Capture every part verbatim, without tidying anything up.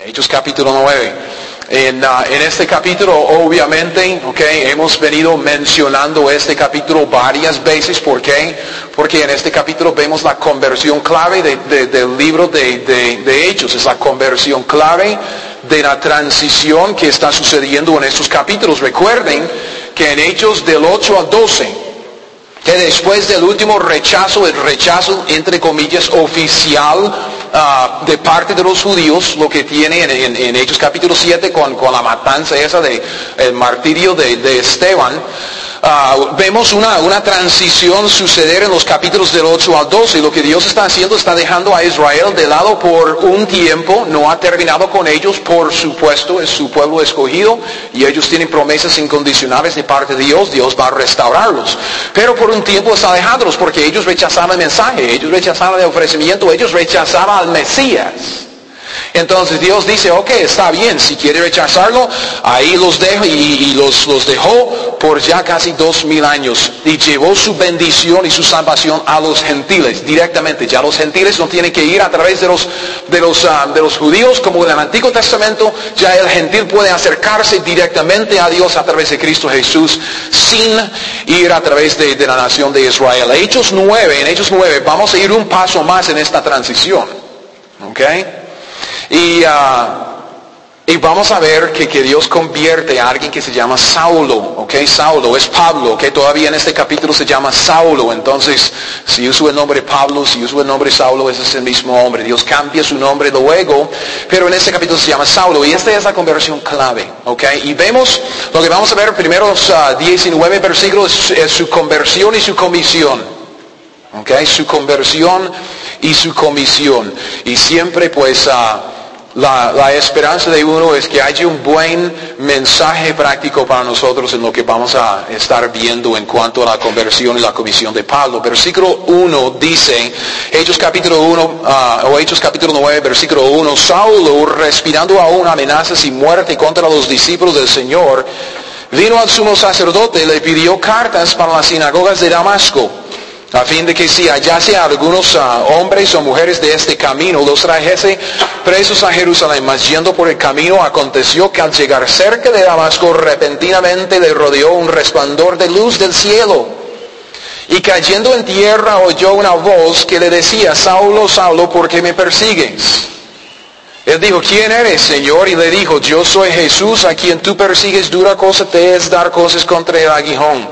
Hechos capítulo nueve. En, uh, en este capítulo, obviamente, okay, hemos venido mencionando este capítulo varias veces. ¿Por qué? Porque en este capítulo vemos la conversión clave de, de, del libro de, de, de Hechos. Es la conversión clave de la transición que está sucediendo en estos capítulos. Recuerden que en Hechos del ocho al doce, que después del último rechazo, el rechazo entre comillas oficial uh, de parte de los judíos, lo que tiene en, en, en Hechos capítulo siete con, con la matanza esa de el martirio de, de Esteban, uh, vemos una, una transición suceder en los capítulos del ocho al doce. Y lo que Dios está haciendo, está dejando a Israel de lado por un tiempo, no ha terminado con ellos, por supuesto, es su pueblo escogido y ellos tienen promesas incondicionales de parte de Dios. Dios va a restaurarlos, pero por un tiempo está dejándolos porque ellos rechazaban el mensaje, ellos rechazaban el ofrecimiento, ellos rechazaban al Mesías. Entonces Dios dice, ok, está bien, si quiere rechazarlo, ahí los dejo, y, y los, los dejó por ya casi dos mil años, y llevó su bendición y su salvación a los gentiles directamente. Ya los gentiles no tienen que ir a través de los, de los, uh, de los judíos como en el Antiguo Testamento. Ya el gentil puede acercarse directamente a Dios a través de Cristo Jesús, sin ir a través de, de la nación de Israel. Hechos nueve, en Hechos nueve vamos a ir un paso más en esta transición, ¿ok? Y, uh, y vamos a ver que, que Dios convierte a alguien que se llama Saulo, ¿ok? Saulo es Pablo, ¿ok? Todavía en este capítulo se llama Saulo. Entonces, si uso el nombre Pablo, si uso el nombre Saulo, ese es el mismo hombre. Dios cambia su nombre luego, pero en este capítulo se llama Saulo. Y esta es la conversión clave, ¿ok? Y vemos, lo que vamos a ver, primeros uh, diecinueve versículos, es su conversión y su comisión, ¿ok? Su conversión y su comisión. Y siempre pues... Uh, La, la esperanza de uno es que haya un buen mensaje práctico para nosotros en lo que vamos a estar viendo en cuanto a la conversión y la comisión de Pablo. Versículo uno dice, Hechos capítulo uno, uh, o Hechos capítulo nueve, versículo uno, Saulo, respirando aún amenazas y muerte contra los discípulos del Señor, vino al sumo sacerdote y le pidió cartas para las sinagogas de Damasco, a fin de que si hallase a algunos uh, hombres o mujeres de este camino, los trajese presos a Jerusalén. Mas yendo por el camino, aconteció que al llegar cerca de Damasco, repentinamente le rodeó un resplandor de luz del cielo. Y cayendo en tierra, oyó una voz que le decía, Saulo, Saulo, ¿por qué me persigues? Él dijo, ¿quién eres, Señor? Y le dijo, yo soy Jesús, a quien tú persigues. Dura cosa te es dar cosas contra el aguijón.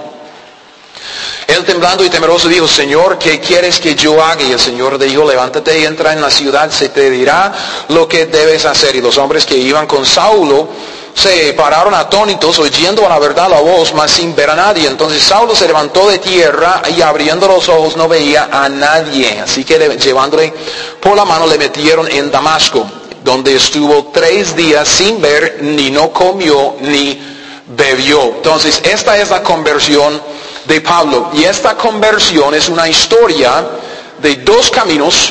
Él temblando y temeroso dijo, Señor, ¿qué quieres que yo haga? Y el Señor le dijo, levántate y entra en la ciudad, se te dirá lo que debes hacer. Y los hombres que iban con Saulo se pararon atónitos, oyendo a la verdad la voz, mas sin ver a nadie. Entonces Saulo se levantó de tierra y abriendo los ojos no veía a nadie. Así que llevándole por la mano le metieron en Damasco, donde estuvo tres días sin ver, ni no comió, ni bebió. Entonces esta es la conversión de Pablo. Y esta conversión es una historia de dos caminos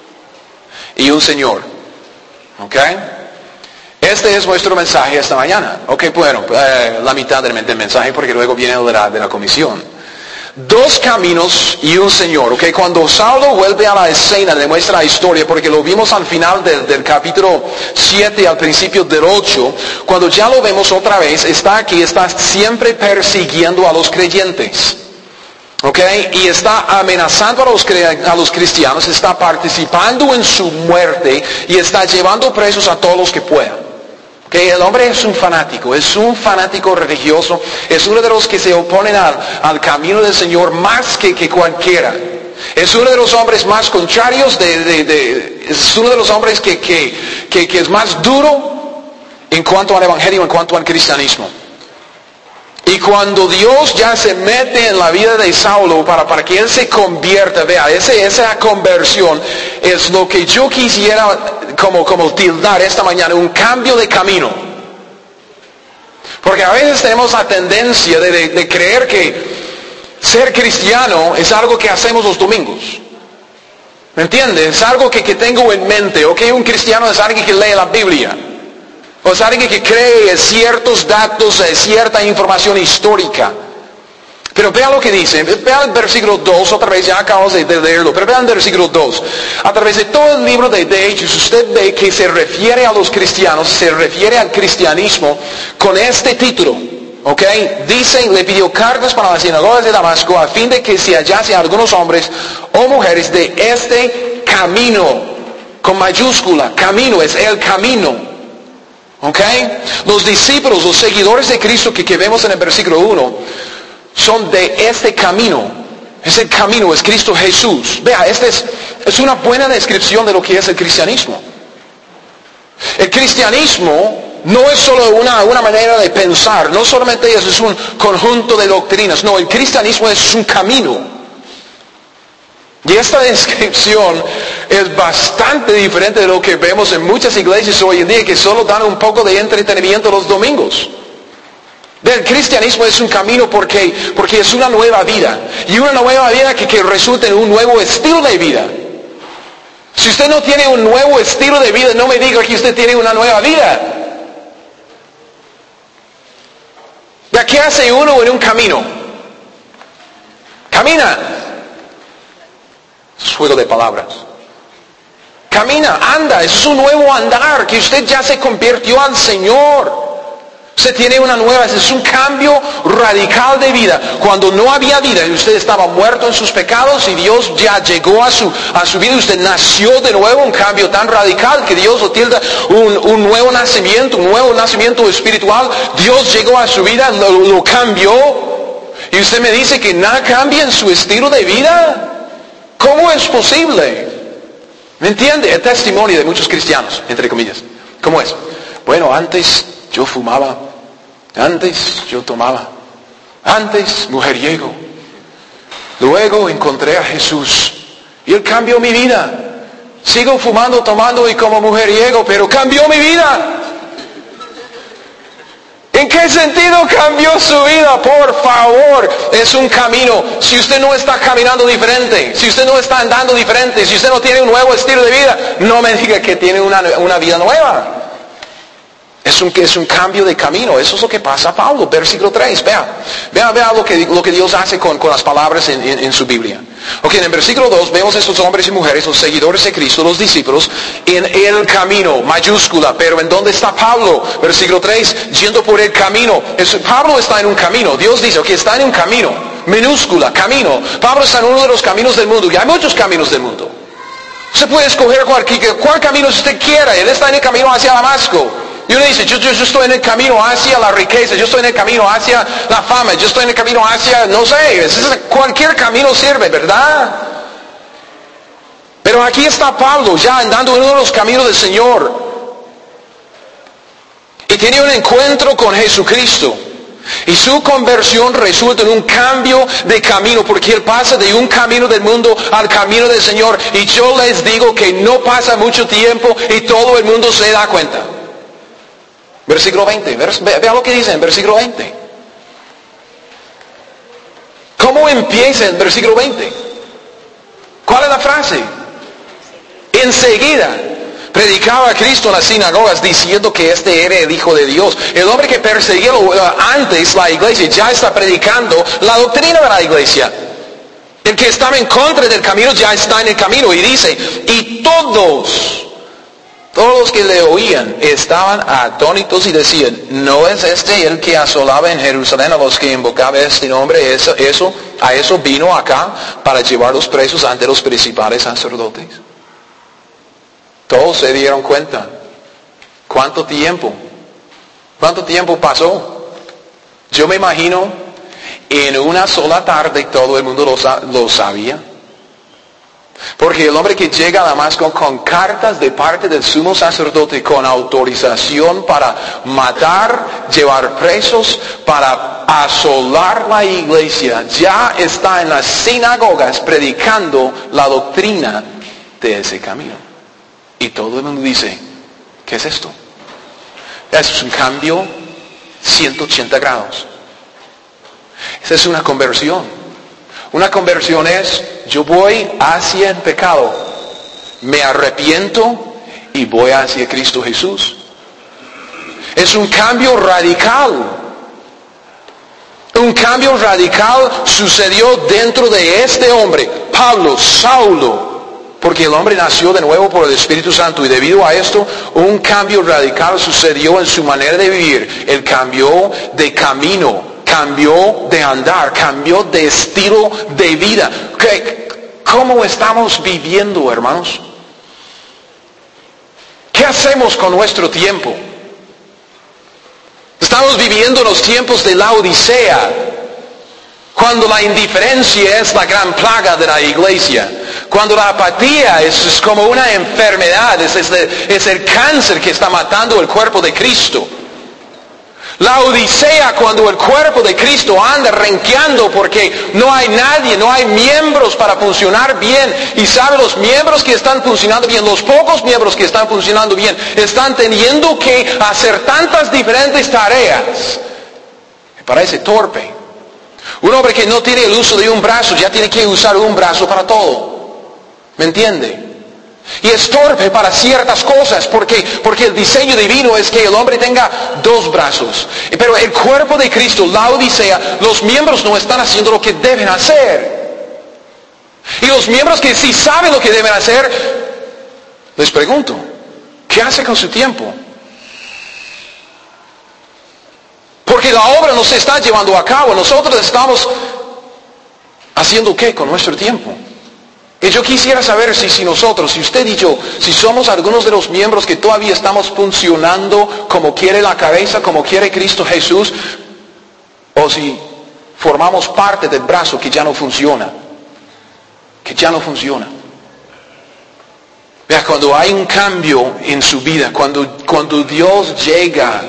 y un Señor. ¿Ok? Este es nuestro mensaje esta mañana. Ok, bueno, eh, la mitad del, del mensaje porque luego viene de la, de la comisión. Dos caminos y un Señor. Ok, cuando Saulo vuelve a la escena, le muestra la historia, porque lo vimos al final del, del capítulo siete, al principio del ocho, cuando ya lo vemos otra vez, está aquí, está siempre persiguiendo a los creyentes. Ok, y está amenazando a los, a los cristianos, está participando en su muerte y está llevando presos a todos los que puedan. Que el hombre es un fanático, es un fanático religioso, es uno de los que se oponen al, al camino del Señor más que, que cualquiera. Es uno de los hombres más contrarios, de, de, de, es uno de los hombres que, que, que, que es más duro en cuanto al evangelio, en cuanto al cristianismo. Y cuando Dios ya se mete en la vida de Saulo para, para que él se convierta, vea, ese, esa conversión es lo que yo quisiera como, como tildar esta mañana, un cambio de camino. Porque a veces tenemos la tendencia de, de, de creer que ser cristiano es algo que hacemos los domingos. ¿Me entiendes? Es algo que, que tengo en mente. Ok, un cristiano es alguien que lee la Biblia. O es alguien que cree en ciertos datos, en cierta información histórica. Pero vean lo que dice, vean el versículo dos, otra vez, ya acabamos de leerlo, pero vean el versículo dos. A través de todo el libro de, de Hechos, usted ve que se refiere a los cristianos, se refiere al cristianismo con este título, ¿ok? Dice, le pidió cartas para las sinagogas de Damasco a fin de que se hallase algunos hombres o mujeres de este camino, con mayúscula, camino, es el camino. ¿Ok? Los discípulos, los seguidores de Cristo que, que vemos en el versículo uno, son de este camino. Ese camino es Cristo Jesús. Vea, esta es, es una buena descripción de lo que es el cristianismo. El cristianismo no es solo una, una manera de pensar, no solamente es, es un conjunto de doctrinas, no, el cristianismo es un camino. Y esta descripción es bastante diferente de lo que vemos en muchas iglesias hoy en día que solo dan un poco de entretenimiento los domingos. El cristianismo es un camino porque, porque es una nueva vida. Y una nueva vida que, que resulta en un nuevo estilo de vida. Si usted no tiene un nuevo estilo de vida, no me diga que usted tiene una nueva vida. ¿Ya qué hace uno en un camino? Camina. Es juego de palabras. Camina, anda, eso es un nuevo andar, que usted ya se convirtió al Señor. Usted tiene una nueva, es un cambio radical de vida. Cuando no había vida y usted estaba muerto en sus pecados y Dios ya llegó a su, a su vida, usted nació de nuevo, un cambio tan radical que Dios lo tilda un, un nuevo nacimiento, un nuevo nacimiento espiritual. Dios llegó a su vida, lo, lo cambió. Y usted me dice que nada cambia en su estilo de vida. ¿Cómo es posible? ¿Me entiende? El testimonio de muchos cristianos, entre comillas. ¿Cómo es? Bueno, antes yo fumaba, antes yo tomaba, antes mujeriego. Luego encontré a Jesús y Él cambió mi vida. Sigo fumando, tomando y como mujeriego, pero cambió mi vida. ¿En qué sentido cambió su vida? Por favor, es un camino. Si usted no está caminando diferente, si usted no está andando diferente, si usted no tiene un nuevo estilo de vida, no me diga que tiene una, una vida nueva. Es un, es un cambio de camino. Eso es lo que pasa a Pablo. Versículo tres, vea. Vea, vea lo, que, lo que Dios hace con, con las palabras en, en, en su Biblia. Ok, en el versículo dos vemos a estos hombres y mujeres, los seguidores de Cristo, los discípulos, en el camino, mayúscula. Pero ¿en dónde está Pablo? Versículo tres, yendo por el camino. Es, Pablo está en un camino. Dios dice, ok, está en un camino. Minúscula, camino. Pablo está en uno de los caminos del mundo. Y hay muchos caminos del mundo. Usted puede escoger cualquier, cuál camino usted quiera. Él está en el camino hacia Damasco. Y uno dice, yo, yo, yo estoy en el camino hacia la riqueza, yo estoy en el camino hacia la fama, yo estoy en el camino hacia, no sé, es, es, cualquier camino sirve, ¿verdad? Pero aquí está Pablo ya andando en uno de los caminos del Señor. Y tiene un encuentro con Jesucristo. Y su conversión resulta en un cambio de camino, porque él pasa de un camino del mundo al camino del Señor. Y yo les digo que no pasa mucho tiempo y todo el mundo se da cuenta. Versículo veinte, vea lo que dice en versículo veinte. ¿Cómo empieza en versículo veinte? ¿Cuál es la frase? Enseguida predicaba a Cristo en las sinagogas diciendo que este era el Hijo de Dios. El hombre que perseguía antes la iglesia ya está predicando la doctrina de la iglesia. El que estaba en contra del camino ya está en el camino y dice, y todos... Todos los que le oían estaban atónitos y decían, ¿no es este el que asolaba en Jerusalén a los que invocaba este nombre? Eso, eso, a eso vino acá para llevar los presos ante los principales sacerdotes. Todos se dieron cuenta. ¿Cuánto tiempo? ¿Cuánto tiempo pasó? Yo me imagino, en una sola tarde todo el mundo lo, lo sabía. Porque el hombre que llega a Damasco con cartas de parte del sumo sacerdote, con autorización para matar, llevar presos, para asolar la iglesia, ya está en las sinagogas predicando la doctrina de ese camino. Y todo el mundo dice, ¿qué es esto? Es un cambio ciento ochenta grados. Esa es una conversión. Una conversión es, yo voy hacia el pecado, me arrepiento y voy hacia Cristo Jesús. Es un cambio radical. Un cambio radical sucedió dentro de este hombre, Pablo, Saulo. Porque el hombre nació de nuevo por el Espíritu Santo y debido a esto, un cambio radical sucedió en su manera de vivir. Él cambió de camino, cambió de andar, cambió de estilo de vida. ¿Cómo estamos viviendo, hermanos? ¿Qué hacemos con nuestro tiempo? Estamos viviendo los tiempos de la Odisea, cuando la indiferencia es la gran plaga de la iglesia. Cuando la apatía es, es como una enfermedad, es, es, es el cáncer que está matando el cuerpo de Cristo. La Odisea, cuando el cuerpo de Cristo anda renqueando porque no hay nadie, no hay miembros para funcionar bien. Y sabe, los miembros que están funcionando bien, los pocos miembros que están funcionando bien, están teniendo que hacer tantas diferentes tareas. Me parece torpe. Un hombre que no tiene el uso de un brazo, ya tiene que usar un brazo para todo. ¿Me entiende? Y es torpe para ciertas cosas, porque, porque el diseño divino es que el hombre tenga dos brazos. Pero el cuerpo de Cristo, la Odisea, los miembros no están haciendo lo que deben hacer. Y los miembros que sí saben lo que deben hacer, les pregunto, ¿qué hace con su tiempo? Porque la obra no se está llevando a cabo, nosotros estamos haciendo ¿qué con nuestro tiempo? Y yo quisiera saber si, si nosotros, si usted y yo, si somos algunos de los miembros que todavía estamos funcionando como quiere la cabeza, como quiere Cristo Jesús, o si formamos parte del brazo que ya no funciona, que ya no funciona. Vea, cuando hay un cambio en su vida, cuando, cuando Dios llega,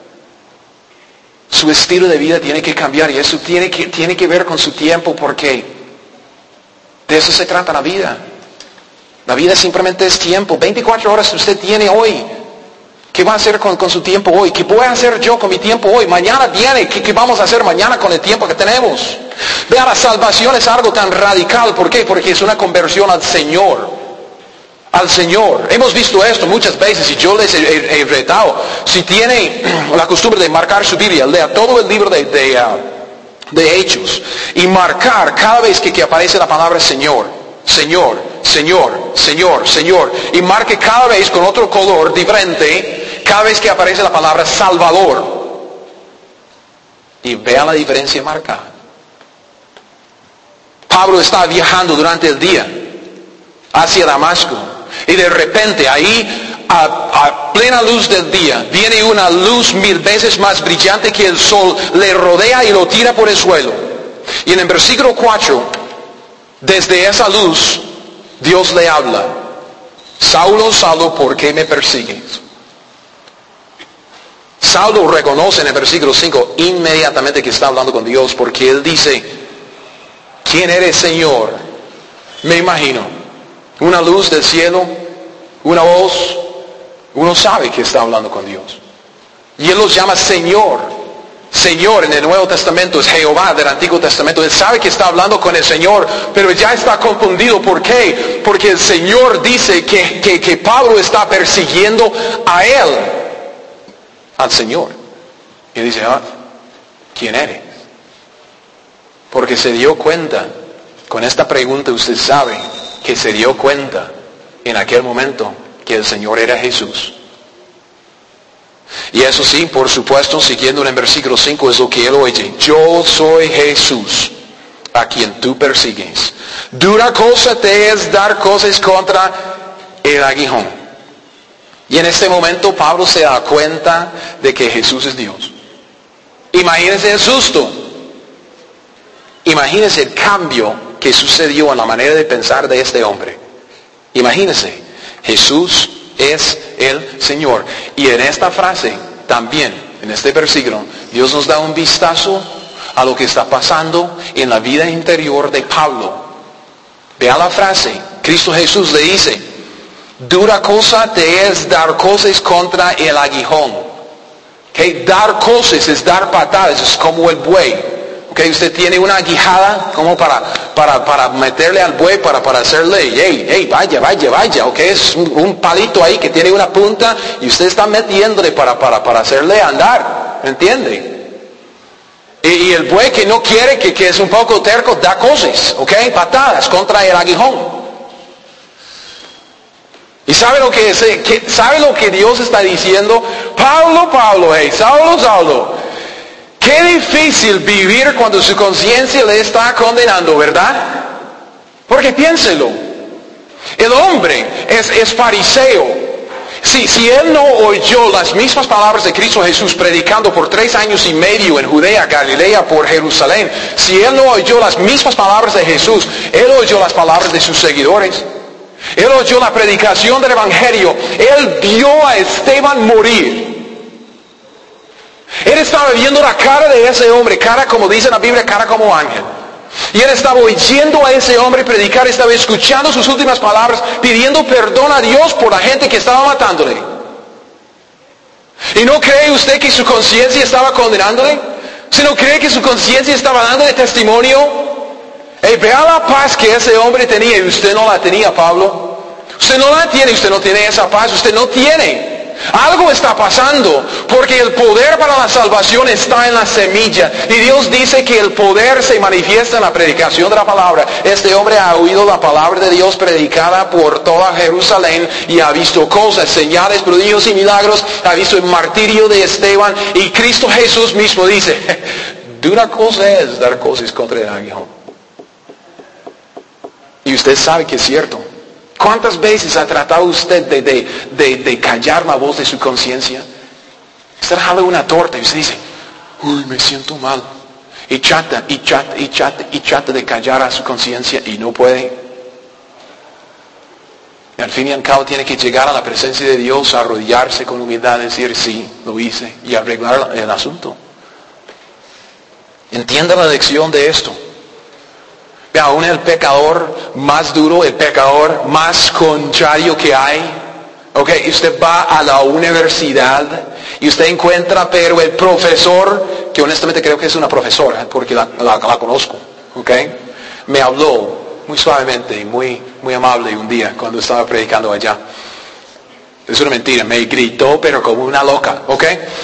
su estilo de vida tiene que cambiar y eso tiene que, tiene que ver con su tiempo, porque de eso se trata la vida. La vida simplemente es tiempo. veinticuatro horas que usted tiene hoy. ¿Qué va a hacer con, con su tiempo hoy? ¿Qué voy a hacer yo con mi tiempo hoy? Mañana viene. ¿Qué, ¿Qué vamos a hacer mañana con el tiempo que tenemos? Vea, la salvación es algo tan radical. ¿Por qué? Porque es una conversión al Señor. Al Señor. Hemos visto esto muchas veces y yo les he, he, he retado. Si tiene la costumbre de marcar su Biblia, lea todo el libro de... de uh, de Hechos y marcar cada vez que, que aparece la palabra Señor, Señor, Señor, Señor, Señor, y marque cada vez con otro color diferente cada vez que aparece la palabra Salvador y vea la diferencia marcada. Pablo está viajando durante el día hacia Damasco y de repente ahí A, a plena luz del día, viene una luz mil veces más brillante que el sol, le rodea y lo tira por el suelo. Y en el versículo cuatro, desde esa luz, Dios le habla: Saulo, Saulo, ¿por qué me persigues? Saulo reconoce en el versículo cinco inmediatamente que está hablando con Dios, porque él dice: ¿quién eres, Señor? Me imagino, una luz del cielo, una voz. Uno sabe que está hablando con Dios. Y Él los llama Señor. Señor en el Nuevo Testamento es Jehová del Antiguo Testamento. Él sabe que está hablando con el Señor, pero ya está confundido. ¿Por qué? Porque el Señor dice que, que, que Pablo está persiguiendo a Él, al Señor. Y dice: ah, ¿quién eres? Porque se dio cuenta, con esta pregunta usted sabe que se dio cuenta en aquel momento que el Señor era Jesús. Y eso sí, por supuesto, siguiendo en el versículo cinco, es lo que él oye: yo soy Jesús, a quien tú persigues. Dura cosa te es dar cosas contra el aguijón. Y en este momento Pablo se da cuenta de que Jesús es Dios. Imagínense el susto. Imagínense el cambio que sucedió en la manera de pensar de este hombre. Imagínense. Jesús es el Señor. Y en esta frase también, en este versículo, Dios nos da un vistazo a lo que está pasando en la vida interior de Pablo. Vea la frase. Cristo Jesús le dice: dura cosa te es dar cosas contra el aguijón. ¿Okay? Dar cosas es dar patadas, es como el buey. Okay, usted tiene una aguijada como para, para, para meterle al buey, para, para hacerle, hey, hey, vaya, vaya, vaya, ok, es un, un palito ahí que tiene una punta y usted está metiéndole para, para, para hacerle andar, ¿entiende? Y, y el buey que no quiere, que, que es un poco terco, da cosas, ¿ok? Patadas contra el aguijón. ¿Y sabe lo que, es, que, sabe lo que Dios está diciendo? Pablo, Pablo, hey, Saulo, Saulo. Qué difícil vivir cuando su conciencia le está condenando, ¿verdad? Porque piénselo. El hombre es, es fariseo. Si, si él no oyó las mismas palabras de Cristo Jesús predicando por tres años y medio en Judea, Galilea, por Jerusalén, si él no oyó las mismas palabras de Jesús, él oyó las palabras de sus seguidores. Él oyó la predicación del Evangelio. Él vio a Esteban morir. Él estaba viendo la cara de ese hombre, cara como dice la Biblia, cara como ángel. Y él estaba oyendo a ese hombre predicar, estaba escuchando sus últimas palabras, pidiendo perdón a Dios por la gente que estaba matándole. ¿Y no cree usted que su conciencia estaba condenándole? ¿Si no cree que su conciencia estaba dándole testimonio? Hey, vea la paz que ese hombre tenía y usted no la tenía, Pablo. Usted no la tiene, usted no tiene esa paz, usted no tiene. Algo está pasando porque el poder para la salvación está en la semilla. Y Dios dice que el poder se manifiesta en la predicación de la palabra. Este hombre ha oído la palabra de Dios predicada por toda Jerusalén y ha visto cosas, señales, prodigios y milagros. Ha visto el martirio de Esteban y Cristo Jesús mismo dice, dura cosa es dar cosas contra el aguijón. Y usted sabe que es cierto. ¿Cuántas veces ha tratado usted de, de, de, de callar la voz de su conciencia? Usted jala una torta y usted dice, uy, me siento mal. Y trata, y trata, y trata, y trata de callar a su conciencia y no puede. Y al fin y al cabo tiene que llegar a la presencia de Dios, arrodillarse con humildad y decir, sí, lo hice, y arreglar el asunto. Entienda la lección de esto. Vea, aún el pecador más duro, el pecador más contrario que hay. Ok, usted va a la universidad y usted encuentra, pero el profesor, que honestamente creo que es una profesora, porque la, la, la conozco, ok, me habló muy suavemente y muy, muy amable un día cuando estaba predicando allá. Es una mentira, me gritó, pero como una loca, ok.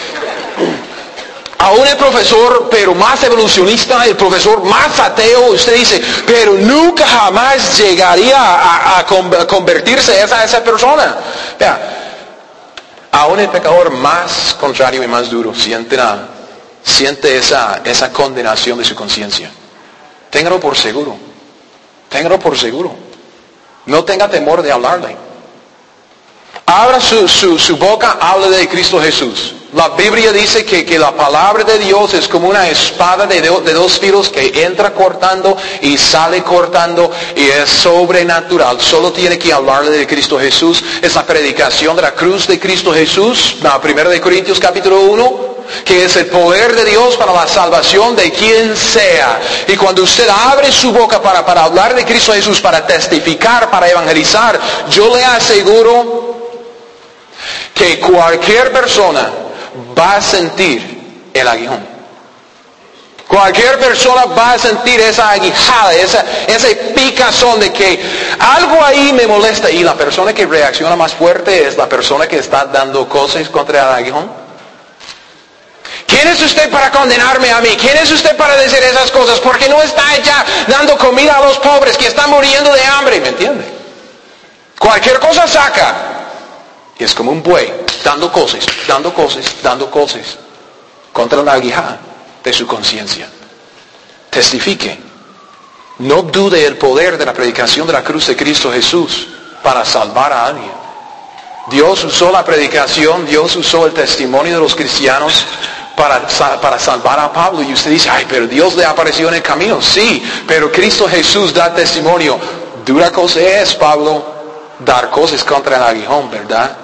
Aún el profesor, pero más evolucionista, el profesor más ateo, usted dice, pero nunca jamás llegaría a, a, a convertirse esa, esa persona. Vea, aún el pecador más contrario y más duro siente, la, siente esa, esa condenación de su conciencia. Téngalo por seguro. Téngalo por seguro. No tenga temor de hablarle. Abra su, su, su boca, hable de Cristo Jesús. La Biblia dice que, que la palabra de Dios es como una espada de, de, de dos filos que entra cortando y sale cortando y es sobrenatural. Solo tiene que hablarle de Cristo Jesús. Es la predicación de la cruz de Cristo Jesús. La primera de Corintios capítulo uno. Que es el poder de Dios para la salvación de quien sea. Y cuando usted abre su boca para, para hablar de Cristo Jesús, para testificar, para evangelizar, yo le aseguro que cualquier persona va a sentir el aguijón. Cualquier persona va a sentir esa aguijada, esa, ese picazón de que algo ahí me molesta. Y la persona que reacciona más fuerte es la persona que está dando cosas contra el aguijón. ¿Quién es usted para condenarme a mí? ¿Quién es usted para decir esas cosas? Porque no está allá dando comida a los pobres que están muriendo de hambre, ¿me entiende? Cualquier cosa saca. Y es como un buey, dando cosas, dando cosas, dando cosas, contra la aguijada de su conciencia. Testifique. No dude el poder de la predicación de la cruz de Cristo Jesús para salvar a alguien. Dios usó la predicación, Dios usó el testimonio de los cristianos para, para salvar a Pablo. Y usted dice, ay, pero Dios le apareció en el camino. Sí, pero Cristo Jesús da testimonio. Dura cosa es, Pablo, dar cosas contra el aguijón, ¿verdad?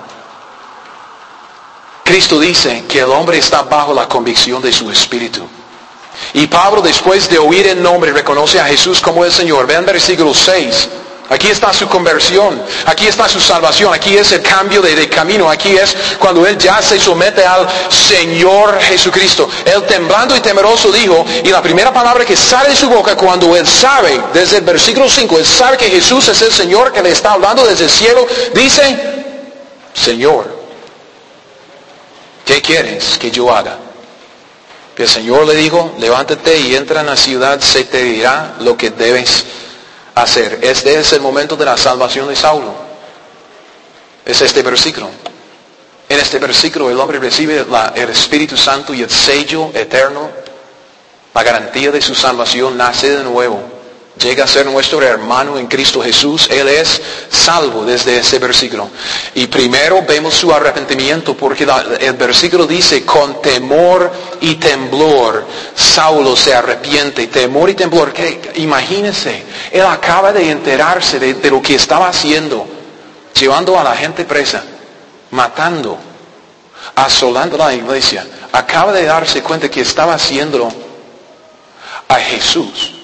Cristo dice que el hombre está bajo la convicción de su espíritu. Y Pablo, después de oír el nombre, reconoce a Jesús como el Señor. Vean versículo seis. Aquí está su conversión, aquí está su salvación, aquí es el cambio de, de camino, aquí es cuando él ya se somete al Señor Jesucristo. Él temblando y temeroso dijo, y la primera palabra que sale de su boca cuando él sabe, desde el versículo cinco, él sabe que Jesús es el Señor que le está hablando desde el cielo, dice, Señor, ¿qué quieres que yo haga? El Señor le dijo, levántate y entra en la ciudad, se te dirá lo que debes hacer. Este es el momento de la salvación de Saulo. Es este versículo. En este versículo el hombre recibe la, el Espíritu Santo y el sello eterno, la garantía de su salvación, nace de nuevo. Llega a ser nuestro hermano en Cristo Jesús. Él es salvo desde ese versículo. Y primero vemos su arrepentimiento, porque la, el versículo dice, con temor y temblor, Saulo se arrepiente. Temor y temblor, que imagínense, él acaba de enterarse de, de lo que estaba haciendo, llevando a la gente presa, matando, asolando la iglesia. Acaba de darse cuenta que estaba haciendo a Jesús.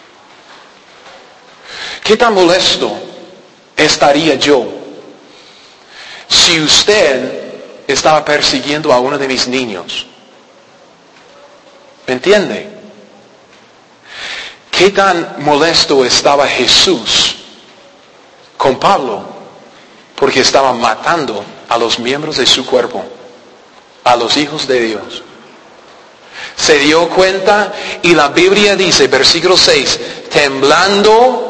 ¿Qué tan molesto estaría yo si usted estaba persiguiendo a uno de mis niños? ¿Me entiende? ¿Qué tan molesto estaba Jesús con Pablo? Porque estaba matando a los miembros de su cuerpo, a los hijos de Dios. Se dio cuenta y la Biblia dice, versículo seis, temblando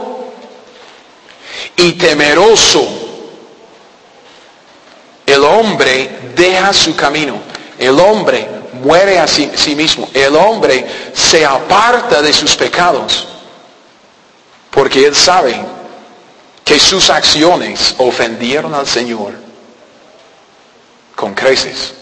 y temeroso, el hombre deja su camino. El hombre muere a sí, sí mismo. El hombre se aparta de sus pecados, porque él sabe que sus acciones ofendieron al Señor con creces.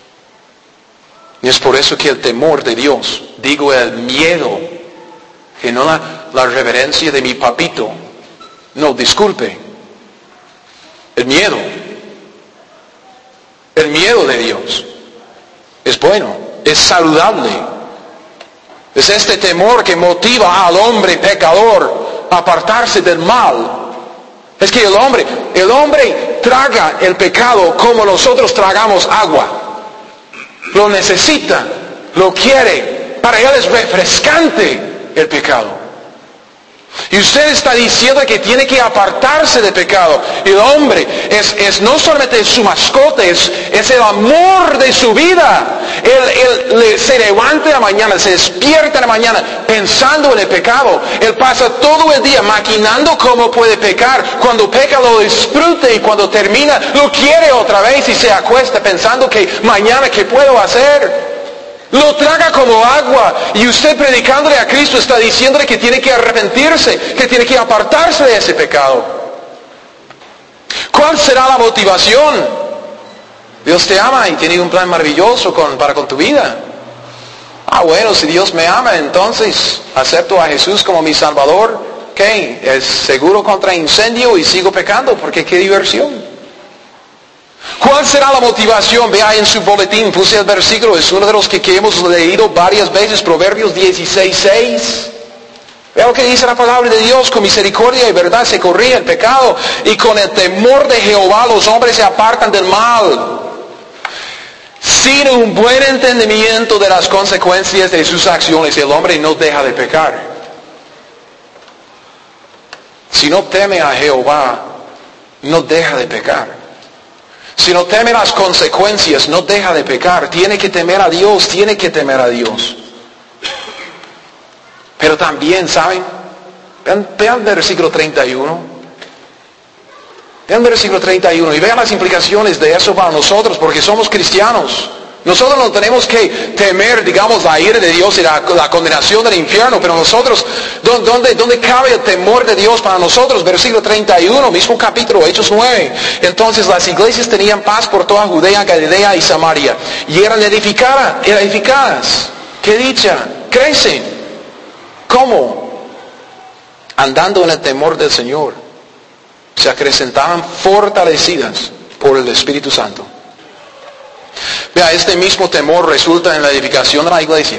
Y es por eso que el temor de Dios, digo el miedo, que no la, la reverencia de mi papito, no, disculpe, el miedo, el miedo de Dios es bueno, es saludable. Es este temor que motiva al hombre pecador a apartarse del mal. Es que el hombre, el hombre traga el pecado como nosotros tragamos agua. Lo necesita, lo quiere. Para él es refrescante el pecado. Y usted está diciendo que tiene que apartarse del pecado. El hombre es, es no solamente su mascota, es, es el amor de su vida. Él, él, él se levanta en la mañana, se despierta en la mañana pensando en el pecado. Él pasa todo el día maquinando cómo puede pecar. Cuando peca lo disfruta y cuando termina lo quiere otra vez y se acuesta pensando que mañana ¿qué puedo hacer? Lo traga como agua. Y usted predicándole a Cristo está diciéndole que tiene que arrepentirse, que tiene que apartarse de ese pecado. ¿Cuál será la motivación? Dios te ama y tiene un plan maravilloso con, para con tu vida. Ah, bueno, si Dios me ama, entonces acepto a Jesús como mi Salvador. ¿Qué? Es seguro contra incendio y sigo pecando, porque qué diversión. ¿Cuál será la motivación? Vea en su boletín, puse el versículo, es uno de los que, que hemos leído varias veces, Proverbios dieciséis seis. Vea lo que dice la palabra de Dios, con misericordia y verdad se corrige el pecado, y con el temor de Jehová los hombres se apartan del mal. Sin un buen entendimiento de las consecuencias de sus acciones, el hombre no deja de pecar. Si no teme a Jehová, no deja de pecar. Si no teme las consecuencias, no deja de pecar. Tiene que temer a Dios, tiene que temer a Dios. Pero también, ¿saben? Vean, vean el versículo treinta y uno. Vean el versículo treinta y uno y vean las implicaciones de eso para nosotros, porque somos cristianos. Nosotros no tenemos que temer, digamos, la ira de Dios y la, la condenación del infierno, pero nosotros, ¿dónde, ¿dónde cabe el temor de Dios para nosotros? Versículo treinta y uno, mismo capítulo, Hechos nueve. Entonces las iglesias tenían paz por toda Judea, Galilea y Samaria, y eran edificadas, edificadas. ¡Qué dicha! Crecen. ¿Cómo? Andando en el temor del Señor. Se acrecentaban fortalecidas por el Espíritu Santo. Vea, este mismo temor resulta en la edificación de la iglesia.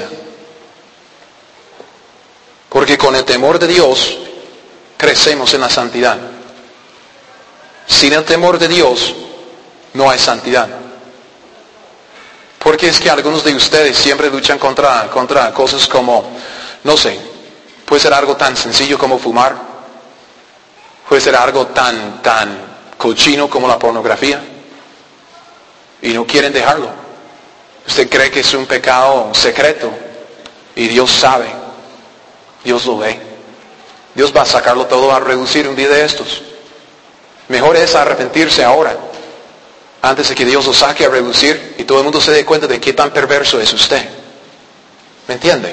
Porque con el temor de Dios crecemos en la santidad. Sin el temor de Dios no hay santidad. Porque es que algunos de ustedes siempre luchan contra, contra cosas como, no sé, puede ser algo tan sencillo como fumar. Puede ser algo tan, tan cochino como la pornografía. Y no quieren dejarlo. Usted cree que es un pecado secreto y Dios sabe, Dios lo ve. Dios va a sacarlo todo a reducir un día de estos. Mejor es arrepentirse ahora, antes de que Dios lo saque a reducir y todo el mundo se dé cuenta de qué tan perverso es usted. ¿Me entiende?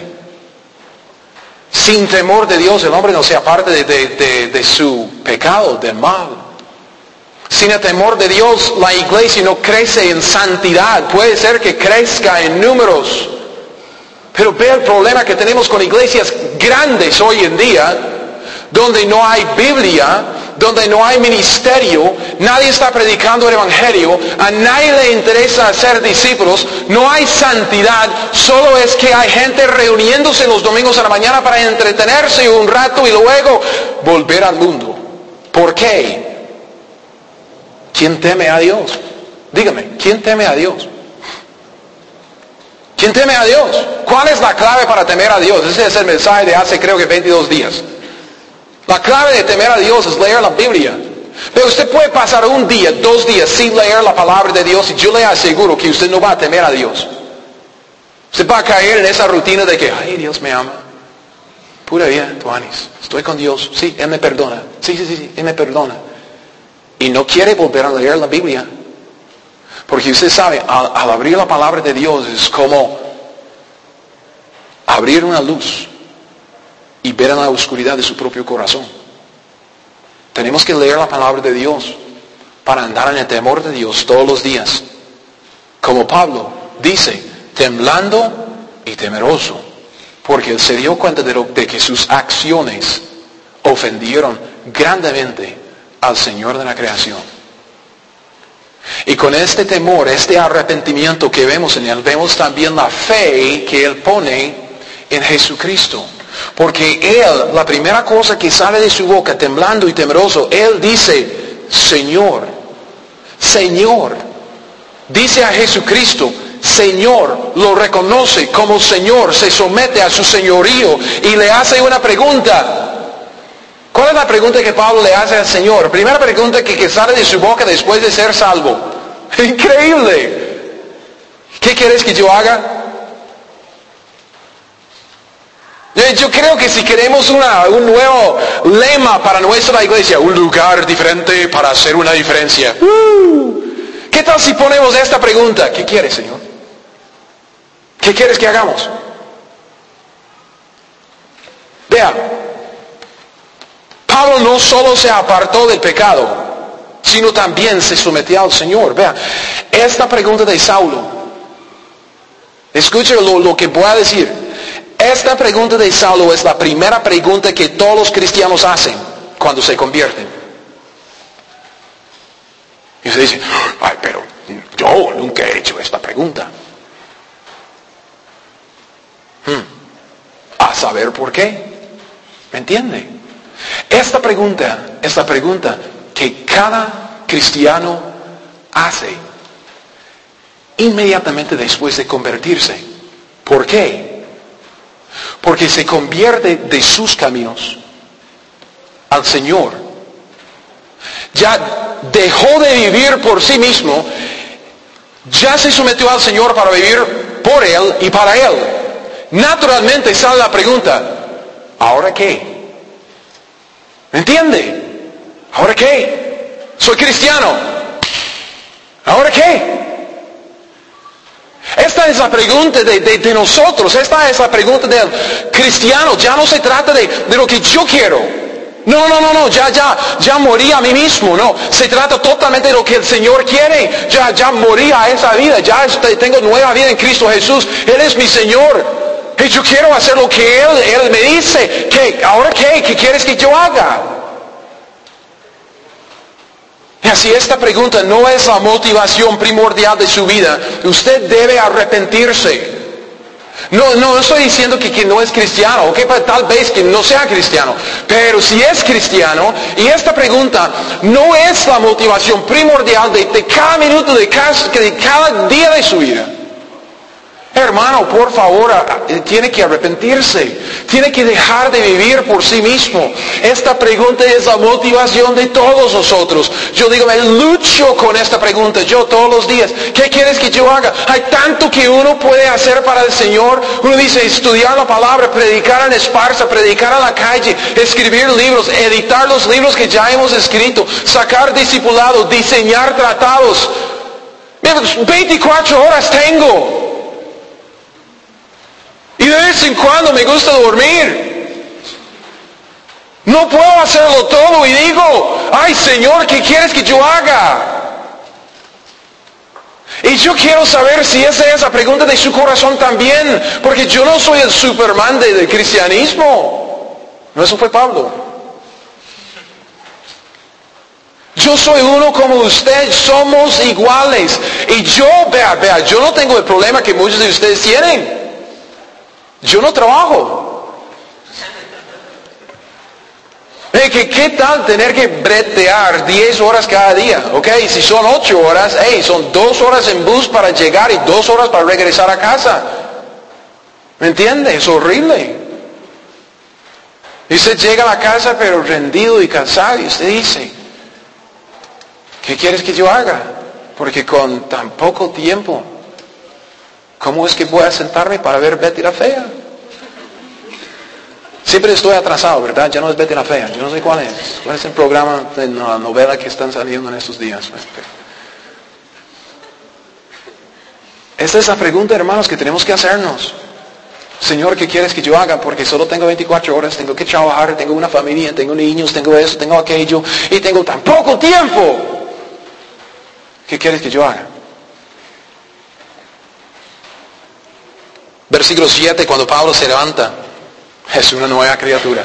Sin temor de Dios el hombre no se aparte de, de, de, de su pecado, del mal. Sin el temor de Dios la iglesia no crece en santidad. Puede ser que crezca en números. Pero ve el problema que tenemos con iglesias grandes hoy en día, donde no hay Biblia, donde no hay ministerio, nadie está predicando el evangelio, a nadie le interesa hacer discípulos, no hay santidad, solo es que hay gente reuniéndose los domingos a la mañana para entretenerse un rato y luego volver al mundo. ¿Por qué? ¿Quién teme a Dios? Dígame, ¿quién teme a Dios? ¿Quién teme a Dios? ¿Cuál es la clave para temer a Dios? Ese es el mensaje de hace creo que veintidós días. La clave de temer a Dios es leer la Biblia. Pero usted puede pasar un día, dos días sin leer la palabra de Dios y yo le aseguro que usted no va a temer a Dios. Usted va a caer en esa rutina de que, ay, Dios me ama. Pura vida, Tuanis. Estoy con Dios. Sí, Él me perdona. Sí, sí, sí, sí, Él me perdona. Y no quiere volver a leer la Biblia. Porque usted sabe, al, al abrir la palabra de Dios es como abrir una luz y ver en la oscuridad de su propio corazón. Tenemos que leer la palabra de Dios para andar en el temor de Dios todos los días. Como Pablo dice, temblando y temeroso, porque él se dio cuenta de, lo, de que sus acciones ofendieron grandemente al Señor de la creación. Y con este temor, este arrepentimiento que vemos en él, vemos también la fe que él pone en Jesucristo. Porque él, la primera cosa que sale de su boca, temblando y temeroso, él dice, Señor, Señor. Dice a Jesucristo, Señor, lo reconoce como Señor, se somete a su señorío y le hace una pregunta. ¿Cuál es la pregunta que Pablo le hace al Señor? Primera pregunta que, que sale de su boca después de ser salvo. Increíble. ¿Qué quieres que yo haga? Yo creo que si queremos una, un nuevo lema para nuestra iglesia, un lugar diferente para hacer una diferencia. Uh, ¿Qué tal si ponemos esta pregunta? ¿Qué quieres, Señor? ¿Qué quieres que hagamos? Vea, Pablo no solo se apartó del pecado, sino también se sometió al Señor. Vea, esta pregunta de Saulo, escuche lo, lo que voy a decir. Esta pregunta de Saulo es la primera pregunta que todos los cristianos hacen cuando se convierten. Y usted dice, ay, pero yo nunca he hecho esta pregunta. Hmm. A saber por qué. ¿Me entiende? Esta pregunta es la pregunta que cada cristiano hace inmediatamente después de convertirse. ¿Por qué? Porque se convierte de sus caminos al Señor. Ya dejó de vivir por sí mismo, ya se sometió al Señor para vivir por Él y para Él. Naturalmente sale la pregunta, ¿ahora qué? ¿Me entiende? ¿Ahora qué? Soy cristiano. ¿Ahora qué? Esta es la pregunta de, de, de nosotros, esta es la pregunta del cristiano. Ya no se trata de, de lo que yo quiero. No, no, no, no, ya, ya, ya morí a mí mismo, no. Se trata totalmente de lo que el Señor quiere. Ya, ya morí a esa vida, ya tengo nueva vida en Cristo Jesús. Él es mi Señor. Y yo quiero hacer lo que Él, Él me dice. ¿Qué? ¿Ahora qué? ¿Qué quieres que yo haga? Y así esta pregunta no es la motivación primordial de su vida. Usted debe arrepentirse. No, no estoy diciendo que, que no es cristiano, que tal vez que no sea cristiano. Pero si es cristiano, y esta pregunta no es la motivación primordial de, de cada minuto, de cada, de cada día de su vida. hermano, por favor, tiene que arrepentirse. Tiene que dejar de vivir por sí mismo. Esta pregunta es la motivación de todos nosotros. Yo digo, me lucho con esta pregunta, yo todos los días. ¿Qué quieres que yo haga? Hay tanto que uno puede hacer para el Señor. Uno dice, estudiar la palabra, predicar en esparza, predicar a la calle, escribir libros, editar los libros que ya hemos escrito, sacar discipulados, diseñar tratados. veinticuatro horas tengo. Y de vez en cuando me gusta dormir. No puedo hacerlo todo y digo, ay Señor, ¿qué quieres que yo haga? Y yo quiero saber si esa es la pregunta de su corazón también, porque yo no soy el Superman de- del cristianismo. No, eso fue Pablo. Yo soy uno como usted, somos iguales. Y yo, vea, vea, yo no tengo el problema que muchos de ustedes tienen. Yo no trabajo. Hey, ¿qué, ¿Qué tal tener que bretear diez horas cada día? Ok, si son ocho horas, hey, son dos horas en bus para llegar y dos horas para regresar a casa. ¿Me entiende? Es horrible. Y usted llega a la casa pero rendido y cansado y usted dice, ¿qué quieres que yo haga? Porque con tan poco tiempo, ¿cómo es que voy a sentarme para ver Betty la Fea? Siempre estoy atrasado, ¿verdad? Ya no es Betty la Fea. Yo no sé cuál es. ¿Cuál es el programa de la novela que están saliendo en estos días? Esta es la pregunta, hermanos, que tenemos que hacernos. Señor, ¿qué quieres que yo haga? Porque solo tengo veinticuatro horas, tengo que trabajar, tengo una familia, tengo niños, tengo eso, tengo aquello, y tengo tan poco tiempo. ¿Qué quieres que yo haga? Versículo siete, cuando Pablo se levanta, es una nueva criatura.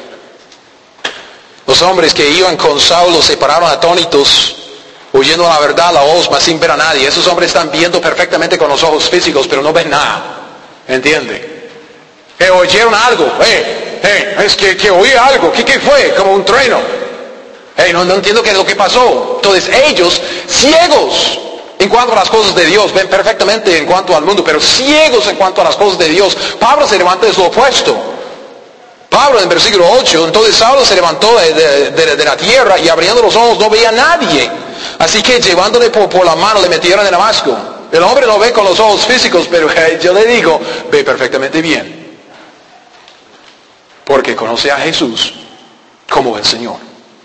Los hombres que iban con Saulo se pararon atónitos, oyendo la verdad, la voz, mas sin ver a nadie. Esos hombres están viendo perfectamente con los ojos físicos, pero no ven nada. ¿Entiende? Eh, oyeron algo. Eh, eh, es que, que oí algo. ¿Qué, ¿Qué fue? Como un trueno. Eh, no, no entiendo qué es lo que pasó. Entonces ellos, ciegos en cuanto a las cosas de Dios, ven perfectamente en cuanto al mundo, pero ciegos en cuanto a las cosas de Dios. Pablo se levanta de su opuesto. Pablo en versículo ocho, entonces Saulo se levantó de, de, de, de la tierra y abriendo los ojos no veía a nadie. Así que llevándole por, por la mano le metieron en Damasco. El hombre no ve con los ojos físicos, pero eh, yo le digo, ve perfectamente bien. Porque conoce a Jesús como el Señor.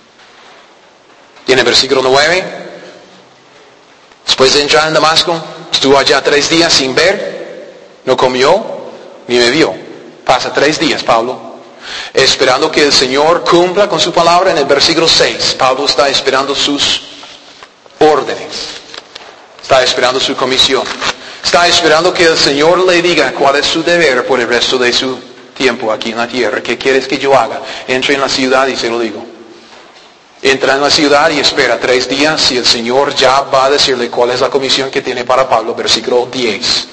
Y en el versículo nueve, después de entrar en Damasco, estuvo allá tres días sin ver, no comió ni bebió. Pasa tres días, Pablo, esperando que el Señor cumpla con su palabra. En el versículo seis, Pablo está esperando sus órdenes. Está esperando su comisión. Está esperando que el Señor le diga cuál es su deber por el resto de su tiempo aquí en la tierra. ¿Qué quieres que yo haga? Entre en la ciudad y se lo digo. Entra en la ciudad y espera tres días y el Señor ya va a decirle cuál es la comisión que tiene para Pablo. Versículo diez.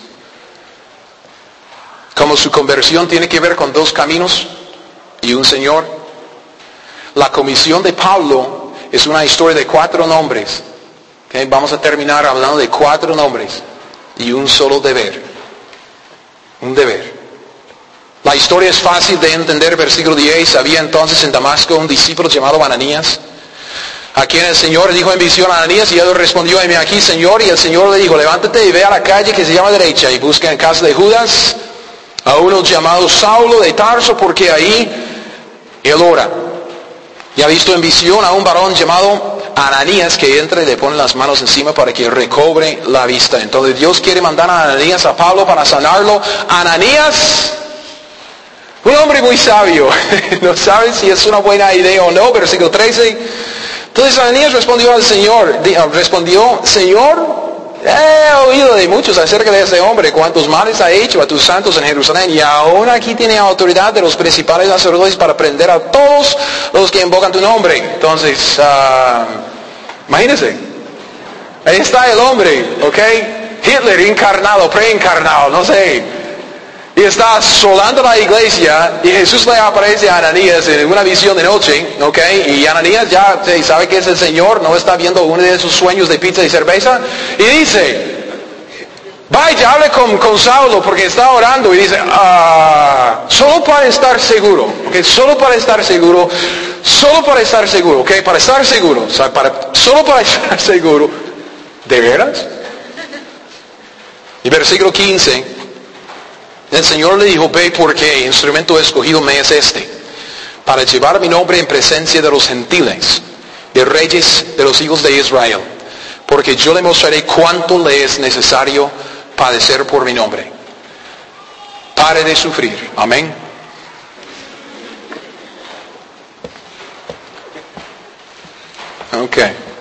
Como su conversión tiene que ver con dos caminos y un Señor, la comisión de Pablo es una historia de cuatro nombres. ¿Okay? Vamos a terminar hablando de cuatro nombres y un solo deber. Un deber. La historia es fácil de entender. Versículo diez. Había entonces en Damasco un discípulo llamado Ananías, a quien el Señor dijo en visión a Ananías, y él respondió, heme aquí, Señor. Y el Señor le dijo, levántate y ve a la calle que se llama derecha y busca en casa de Judas a uno llamado Saulo de Tarso, porque ahí él ora. Y ha visto en visión a un varón llamado Ananías que entra y le pone las manos encima para que recobre la vista. Entonces Dios quiere mandar a Ananías a Pablo para sanarlo. Ananías, un hombre muy sabio, no sabe si es una buena idea o no. Versículo trece. Entonces Ananías respondió al Señor, respondió, Señor, he oído de muchos acerca de ese hombre, cuántos males ha hecho a tus santos en Jerusalén, y aún aquí tiene autoridad de los principales sacerdotes para prender a todos los que invocan tu nombre. Entonces, uh, imagínense, ahí está el hombre, ¿ok? Hitler encarnado, preencarnado, no sé. Y está asolando la iglesia, y Jesús le aparece a Ananías en una visión de noche, ¿ok? Y Ananías ya sabe que es el Señor, no está viendo uno de esos sueños de pizza y cerveza, y dice, Vaya, hable con, con Saulo porque está orando y dice, ah, solo para estar seguro, ¿okay? Solo para estar seguro, solo para estar seguro, ¿ok? Para estar seguro, o sea, para, solo para estar seguro, ¿de veras? Y versículo quince, el Señor le dijo, ve porque instrumento escogido me es este, para llevar mi nombre en presencia de los gentiles, de reyes de los hijos de Israel, porque yo le mostraré cuánto le es necesario padecer por mi nombre. Pare de sufrir. Amén. Ok.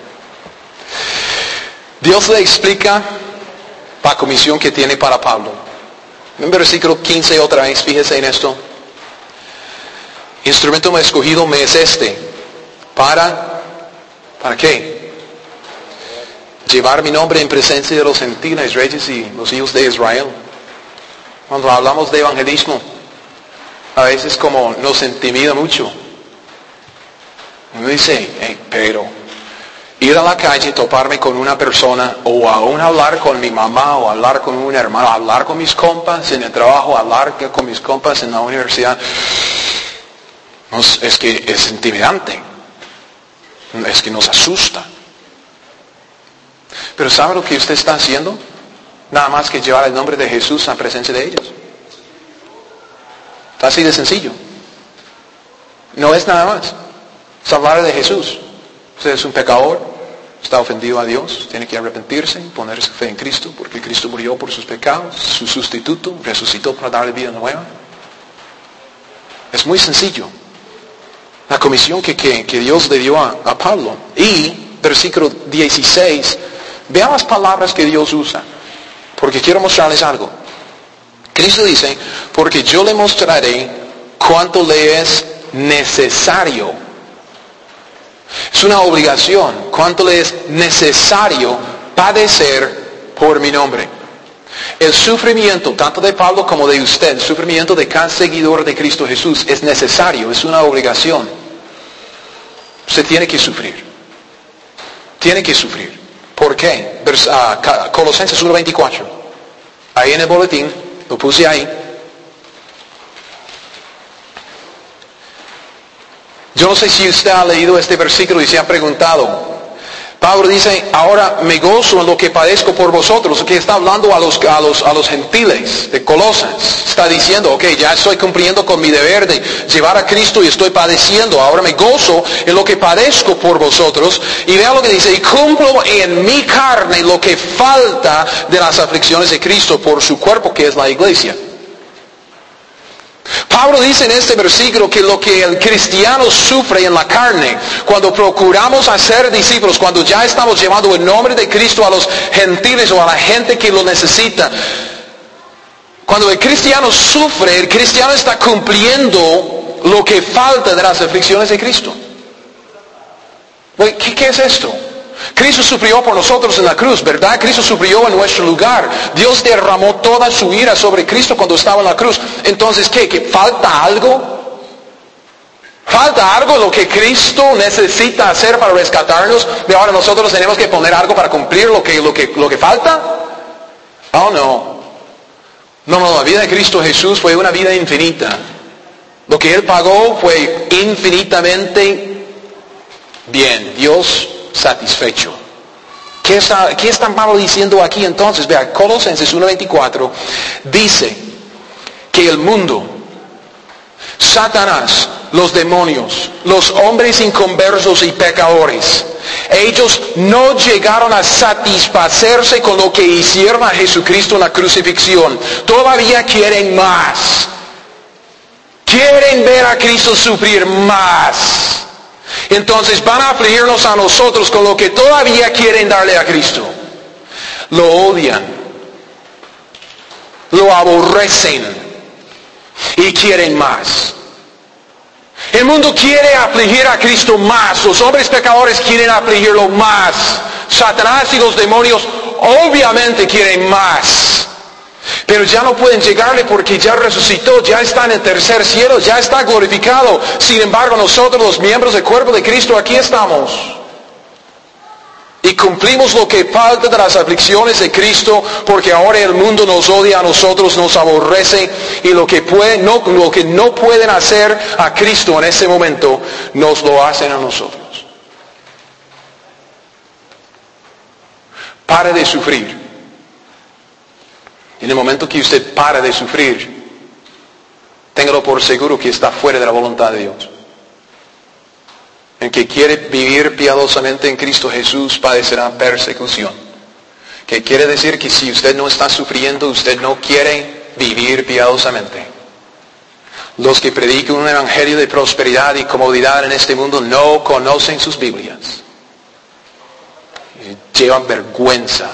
Dios le explica la comisión que tiene para Pablo. En versículo quince otra vez, fíjese en esto. Instrumento escogido me es este. Para, ¿para qué? Llevar mi nombre en presencia de los gentiles, reyes y los hijos de Israel. Cuando hablamos de evangelismo, a veces como nos intimida mucho. Uno dice, hey, pero ir a la calle, toparme con una persona, o aún hablar con mi mamá, o hablar con un hermano, hablar con mis compas en el trabajo, hablar con mis compas en la universidad, es que es intimidante. Es que nos asusta. Pero ¿sabe lo que usted está haciendo? Nada más que llevar el nombre de Jesús en presencia de ellos. Está así de sencillo. No es nada más. Es hablar de Jesús. Usted es un pecador, está ofendido a Dios, tiene que arrepentirse, poner su fe en Cristo, porque Cristo murió por sus pecados, su sustituto, resucitó para darle vida nueva. Es muy sencillo. La comisión que, que, que Dios le dio a, a Pablo. Y, versículo dieciséis, vean las palabras que Dios usa, porque quiero mostrarles algo. Cristo dice, porque yo le mostraré cuánto le es necesario. Es una obligación, cuánto le es necesario padecer por mi nombre. El sufrimiento, tanto de Pablo como de usted, el sufrimiento de cada seguidor de Cristo Jesús es necesario, es una obligación. Usted tiene que sufrir. Tiene que sufrir. ¿Por qué? Vers, uh, Colosenses uno veinticuatro. Ahí en el boletín, lo puse ahí. Yo no sé si usted ha leído este versículo y se ha preguntado. Pablo dice, ahora me gozo en lo que padezco por vosotros, que está hablando a los, a los, a los gentiles de Colosas. Está diciendo, ok, ya estoy cumpliendo con mi deber de llevar a Cristo y estoy padeciendo. Ahora me gozo en lo que padezco por vosotros. Y vea lo que dice, y cumplo en mi carne lo que falta de las aflicciones de Cristo por su cuerpo, que es la iglesia. Pablo dice en este versículo que lo que el cristiano sufre en la carne, cuando procuramos hacer discípulos, cuando ya estamos llevando el nombre de Cristo a los gentiles o a la gente que lo necesita, cuando el cristiano sufre, el cristiano está cumpliendo lo que falta de las aflicciones de Cristo. ¿Qué, qué es esto? Cristo sufrió por nosotros en la cruz, ¿verdad? Cristo sufrió en nuestro lugar. Dios derramó toda su ira sobre Cristo cuando estaba en la cruz. Entonces, ¿qué? ¿Que falta algo? ¿Falta algo lo que Cristo necesita hacer para rescatarnos? ¿De ahora nosotros tenemos que poner algo para cumplir lo que, lo que, lo que falta? Oh, no. No, no, la vida de Cristo Jesús fue una vida infinita. Lo que Él pagó fue infinitamente bien. Dios satisfecho. ¿Qué está, qué está Pablo diciendo aquí entonces? Vea, Colosenses uno veinticuatro dice que el mundo, Satanás, los demonios, los hombres inconversos y pecadores, ellos no llegaron a satisfacerse con lo que hicieron a Jesucristo en la crucifixión. Todavía quieren más. Quieren ver a Cristo sufrir más. Entonces van a afligirnos a nosotros con lo que todavía quieren darle a Cristo. Lo odian, lo aborrecen y quieren más. El mundo quiere afligir a Cristo más. Los hombres pecadores quieren afligirlo más. Satanás y los demonios obviamente quieren más. Pero ya no pueden llegarle porque ya resucitó, ya está en el tercer cielo, ya está glorificado. Sin embargo, nosotros los miembros del cuerpo de Cristo aquí estamos. Y cumplimos lo que falta de las aflicciones de Cristo, porque ahora el mundo nos odia a nosotros, nos aborrece, y lo que, puede, no, lo que no pueden hacer a Cristo en ese momento, nos lo hacen a nosotros. Pare de sufrir. En el momento que usted para de sufrir, téngalo por seguro que está fuera de la voluntad de Dios. El que quiere vivir piadosamente en Cristo Jesús padecerá persecución. Que quiere decir que si usted no está sufriendo, usted no quiere vivir piadosamente. Los que predican un evangelio de prosperidad y comodidad en este mundo no conocen sus Biblias. Llevan vergüenza.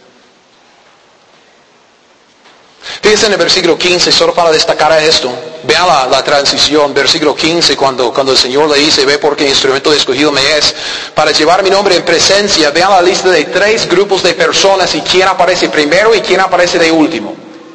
Fíjense en el versículo quince, solo para destacar a esto. Vean la, la transición, versículo quince, cuando, cuando el Señor le dice, ve porque instrumento escogido me es para llevar mi nombre en presencia. Vean la lista de tres grupos de personas y quién aparece primero y quién aparece de último.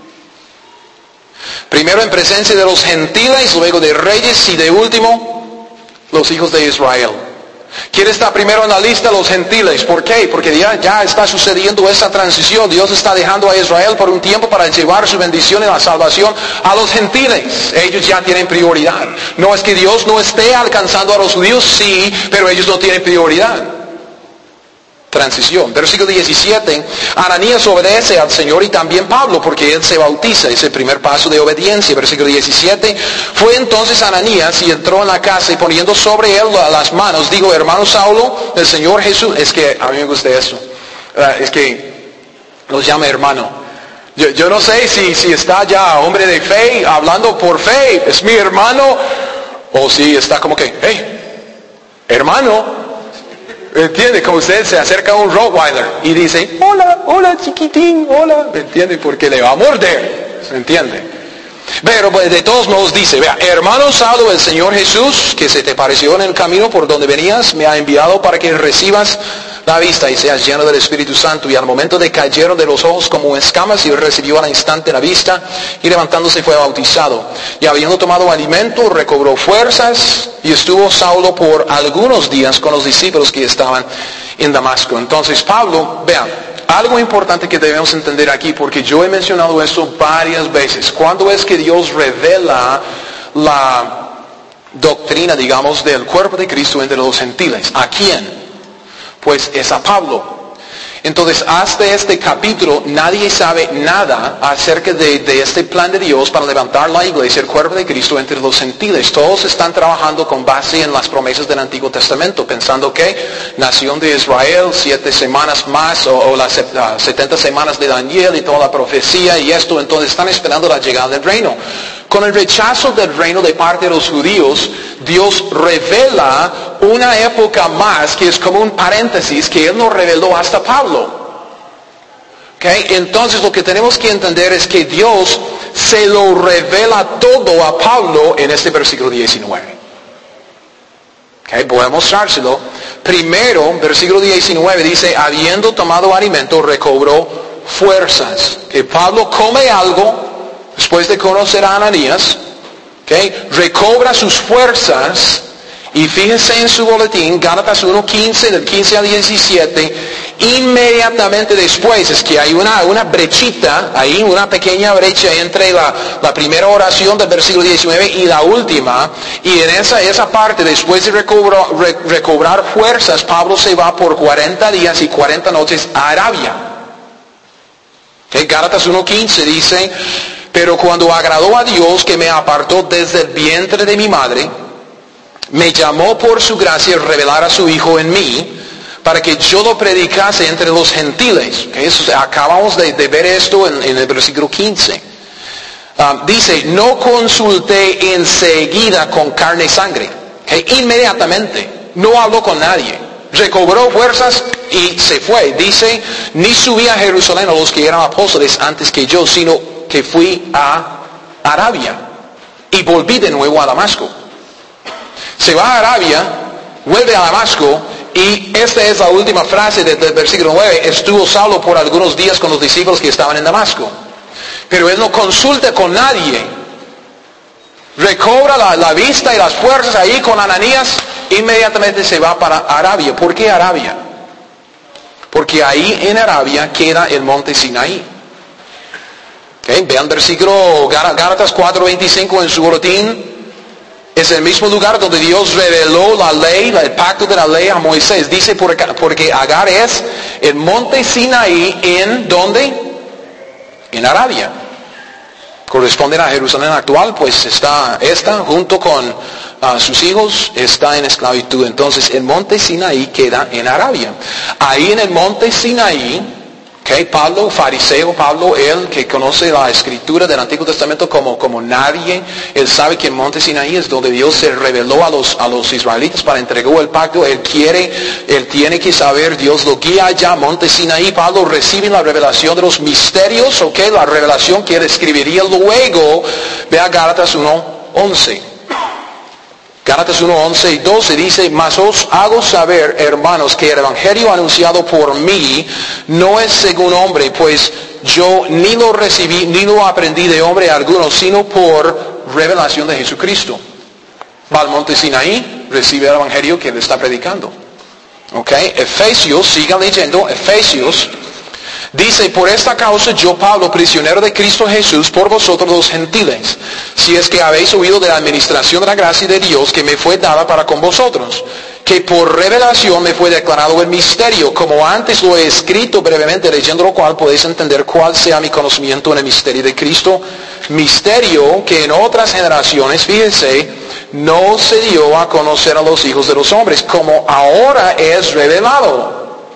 Primero en presencia de los gentiles, luego de reyes y de último, los hijos de Israel. ¿Quién está primero en la lista? Los gentiles. ¿Por qué? Porque ya, ya está sucediendo esa transición. Dios está dejando a Israel por un tiempo para llevar su bendición y la salvación a los gentiles. Ellos ya tienen prioridad. No es que Dios no esté alcanzando a los judíos, sí, pero ellos no tienen prioridad. Transición. Versículo diecisiete. Ananías obedece al Señor y también Pablo, porque él se bautiza. Es el primer paso de obediencia. Versículo diecisiete. Fue entonces Ananías y entró en la casa y poniendo sobre él las manos, dijo, hermano Saulo, el Señor Jesús. Es que a mí me gusta eso. Uh, es que los llama hermano. Yo, yo no sé si, si está ya hombre de fe, hablando por fe, es mi hermano, o si está como que, hey, hermano. ¿Entiende? Como usted se acerca a un Rottweiler y dice, hola, hola chiquitín, hola. ¿Me entiende? Porque le va a morder. ¿Se entiende? Pero de todos modos dice, vea, hermano Saulo, el Señor Jesús, que se te pareció en el camino por donde venías, me ha enviado para que recibas la vista y seas lleno del Espíritu Santo. Y al momento de cayeron de los ojos como escamas, y él recibió al instante la vista, y levantándose fue bautizado. Y habiendo tomado alimento, recobró fuerzas, y estuvo Saulo por algunos días con los discípulos que estaban en Damasco. Entonces Pablo, vean, algo importante que debemos entender aquí, porque yo he mencionado esto varias veces. ¿Cuándo es que Dios revela la doctrina, digamos, del cuerpo de Cristo entre los gentiles? ¿A quién? Pues es a Pablo. Entonces, hasta este capítulo, nadie sabe nada acerca de, de este plan de Dios para levantar la iglesia, el cuerpo de Cristo, entre los gentiles. Todos están trabajando con base en las promesas del Antiguo Testamento, pensando que nación de Israel, siete semanas más, o, o las uh, setenta semanas de Daniel y toda la profecía y esto, entonces están esperando la llegada del reino. Con el rechazo del reino de parte de los judíos, Dios revela una época más que es como un paréntesis que Él no reveló hasta Pablo. ¿Okay? Entonces lo que tenemos que entender es que Dios se lo revela todo a Pablo en este versículo diecinueve. ¿Okay? Voy a mostrárselo. Primero, versículo diecinueve dice, habiendo tomado alimento, recobró fuerzas. Que Pablo come algo. Después de conocer a Ananías, ¿okay? Recobra sus fuerzas, y fíjense en su boletín, Gálatas uno quince, del quince al diecisiete, inmediatamente después, es que hay una, una brechita, ahí una pequeña brecha entre la, la primera oración del versículo diecinueve y la última, y en esa, esa parte, después de recobrar, re, recobrar fuerzas, Pablo se va por cuarenta días y cuarenta noches a Arabia. ¿Okay? Gálatas uno quince dice, pero cuando agradó a Dios que me apartó desde el vientre de mi madre, me llamó por su gracia a revelar a su Hijo en mí, para que yo lo predicase entre los gentiles. ¿Okay? Eso, acabamos de, de ver esto en, en el versículo quince. Um, dice, no consulté enseguida con carne y sangre. ¿Okay? Inmediatamente. No habló con nadie. Recobró fuerzas y se fue. Dice, ni subí a Jerusalén a los que eran apóstoles antes que yo, sino que fui a Arabia y volví de nuevo a Damasco. Se va a Arabia, vuelve a Damasco, y esta es la última frase del, del versículo nueve, estuvo Saulo por algunos días con los discípulos que estaban en Damasco. Pero él no consulta con nadie. Recobra la, la vista y las fuerzas ahí con Ananías, inmediatamente se va para Arabia. ¿Por qué Arabia? Porque ahí en Arabia queda el monte Sinaí. Okay, vean versículo Gálatas cuatro veinticinco en su boletín. Es el mismo lugar donde Dios reveló la ley, el pacto de la ley a Moisés. Dice porque Agar es el monte Sinaí en ¿dónde? En Arabia. Corresponden a Jerusalén actual, pues está esta junto con uh, sus hijos, está en esclavitud. Entonces el monte Sinaí queda en Arabia. Ahí en el monte Sinaí, okay, Pablo, fariseo, Pablo, él que conoce la escritura del Antiguo Testamento como, como nadie, él sabe que el monte Sinaí es donde Dios se reveló a los, a los israelitas para entregó el pacto. Él quiere, él tiene que saber, Dios lo guía allá, monte Sinaí. Pablo recibe la revelación de los misterios, ok, la revelación que él escribiría luego. Vea Gálatas uno once. Gálatas uno once y doce dice, mas os hago saber, hermanos, que el evangelio anunciado por mí no es según hombre, pues yo ni lo recibí, ni lo aprendí de hombre alguno, sino por revelación de Jesucristo. Va al monte Sinaí, recibe el evangelio que él está predicando. Ok, Efesios, sigan leyendo, Efesios. Dice, por esta causa yo, Pablo, prisionero de Cristo Jesús, por vosotros los gentiles, si es que habéis oído de la administración de la gracia de Dios que me fue dada para con vosotros, que por revelación me fue declarado el misterio, como antes lo he escrito brevemente, leyendo lo cual podéis entender cuál sea mi conocimiento en el misterio de Cristo, misterio que en otras generaciones, fíjense, no se dio a conocer a los hijos de los hombres, como ahora es revelado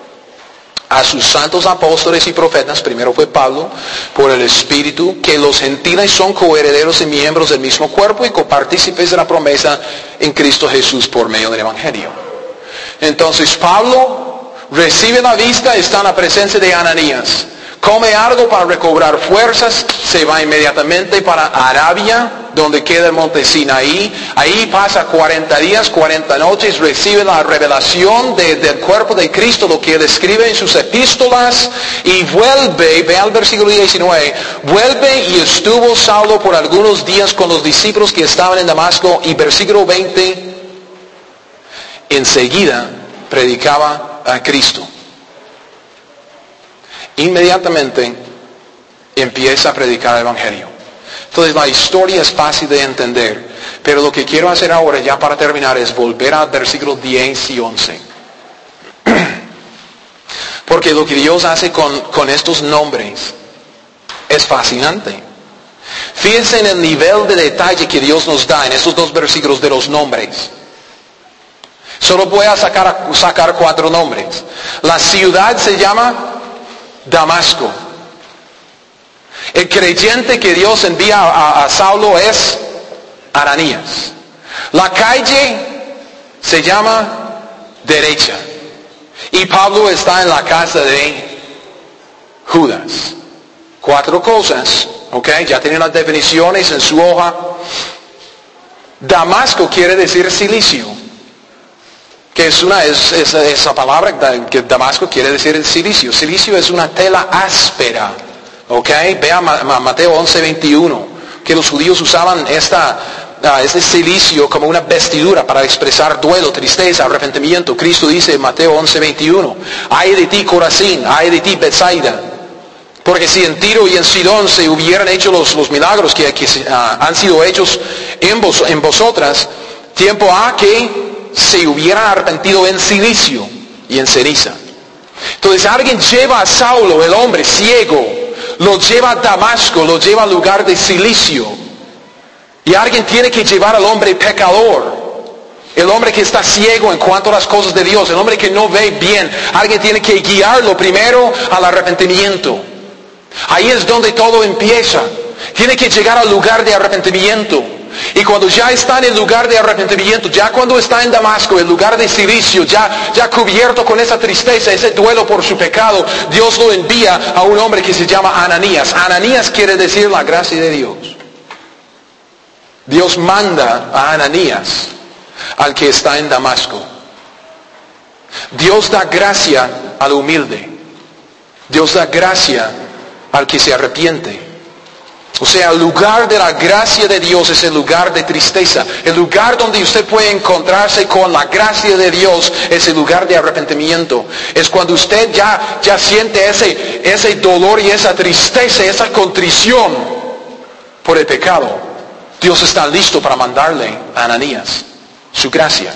a sus santos apóstoles y profetas, primero fue Pablo, por el Espíritu, que los gentiles son coherederos y miembros del mismo cuerpo y copartícipes de la promesa en Cristo Jesús por medio del Evangelio. Entonces Pablo recibe la vista, está en la presencia de Ananías, come algo para recobrar fuerzas, se va inmediatamente para Arabia, donde queda el monte Sinaí. Ahí pasa cuarenta días, cuarenta noches, recibe la revelación de, del cuerpo de Cristo, lo que él escribe en sus epístolas, y vuelve, ve al versículo diecinueve, vuelve y estuvo Saulo por algunos días con los discípulos que estaban en Damasco, y versículo veinte, enseguida predicaba a Cristo. Inmediatamente empieza a predicar el Evangelio. Entonces la historia es fácil de entender, pero lo que quiero hacer ahora, ya para terminar, es volver al versículo diez y once. Porque lo que Dios hace con, con estos nombres es fascinante. Fíjense en el nivel de detalle que Dios nos da en estos dos versículos de los nombres. Solo voy a sacar, sacar cuatro nombres. La ciudad se llama Damasco. El creyente que Dios envía a, a Saulo es Ananías. La calle se llama Derecha. Y Pablo está en la casa de Judas. Cuatro cosas, ¿ok? Ya tienen las definiciones en su hoja. Damasco quiere decir cilicio. Que es una, es, es, esa palabra que Damasco quiere decir el silicio. Silicio es una tela áspera. Ok, vea Mateo once veintiuno, que los judíos usaban esta, uh, este silicio como una vestidura para expresar duelo, tristeza, arrepentimiento. Cristo dice en Mateo once veintiuno, ay de ti Corazín, ay de ti Betsaida, porque si en Tiro y en Sidón se hubieran hecho los, los milagros que, que uh, han sido hechos en, vos, en vosotras, tiempo ha que se hubieran arrepentido en silicio y en ceniza. Entonces alguien lleva a Saulo, el hombre ciego, lo lleva a Damasco, lo lleva al lugar de silicio. Y alguien tiene que llevar al hombre pecador, el hombre que está ciego en cuanto a las cosas de Dios, el hombre que no ve bien. Alguien tiene que guiarlo primero al arrepentimiento. Ahí es donde todo empieza. Tiene que llegar al lugar de arrepentimiento. Y cuando ya está en el lugar de arrepentimiento, ya cuando está en Damasco, el lugar de silicio, ya, ya cubierto con esa tristeza, ese duelo por su pecado, Dios lo envía a un hombre que se llama Ananías. Ananías quiere decir la gracia de Dios. Dios manda a Ananías al que está en Damasco. Dios da gracia al humilde. Dios da gracia al que se arrepiente. O sea, el lugar de la gracia de Dios es el lugar de tristeza. El lugar donde usted puede encontrarse con la gracia de Dios es el lugar de arrepentimiento. Es cuando usted ya, ya siente ese, ese dolor y esa tristeza, esa contrición por el pecado. Dios está listo para mandarle a Ananías su gracia.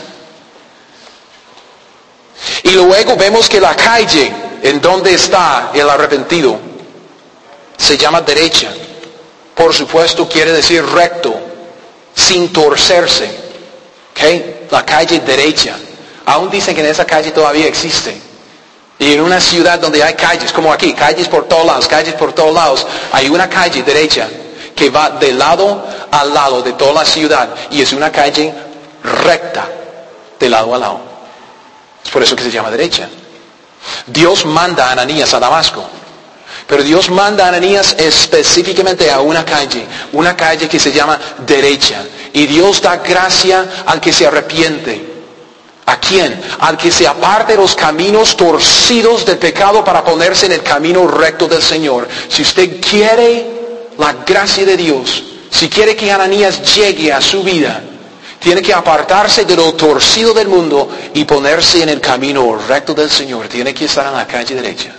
Y luego vemos que la calle en donde está el arrepentido se llama derecha. Por supuesto quiere decir recto, sin torcerse. ¿Okay? La calle derecha. Aún dicen que en esa calle todavía existe. Y en una ciudad donde hay calles, como aquí, calles por todos lados, calles por todos lados, hay una calle derecha que va de lado a lado de toda la ciudad. Y es una calle recta, de lado a lado. Es por eso que se llama derecha. Dios manda a Ananías a Damasco. Pero Dios manda a Ananías específicamente a una calle, una calle que se llama derecha. Y Dios da gracia al que se arrepiente. ¿A quién? Al que se aparte de los caminos torcidos del pecado para ponerse en el camino recto del Señor. Si usted quiere la gracia de Dios, si quiere que Ananías llegue a su vida, tiene que apartarse de lo torcido del mundo y ponerse en el camino recto del Señor. Tiene que estar en la calle derecha.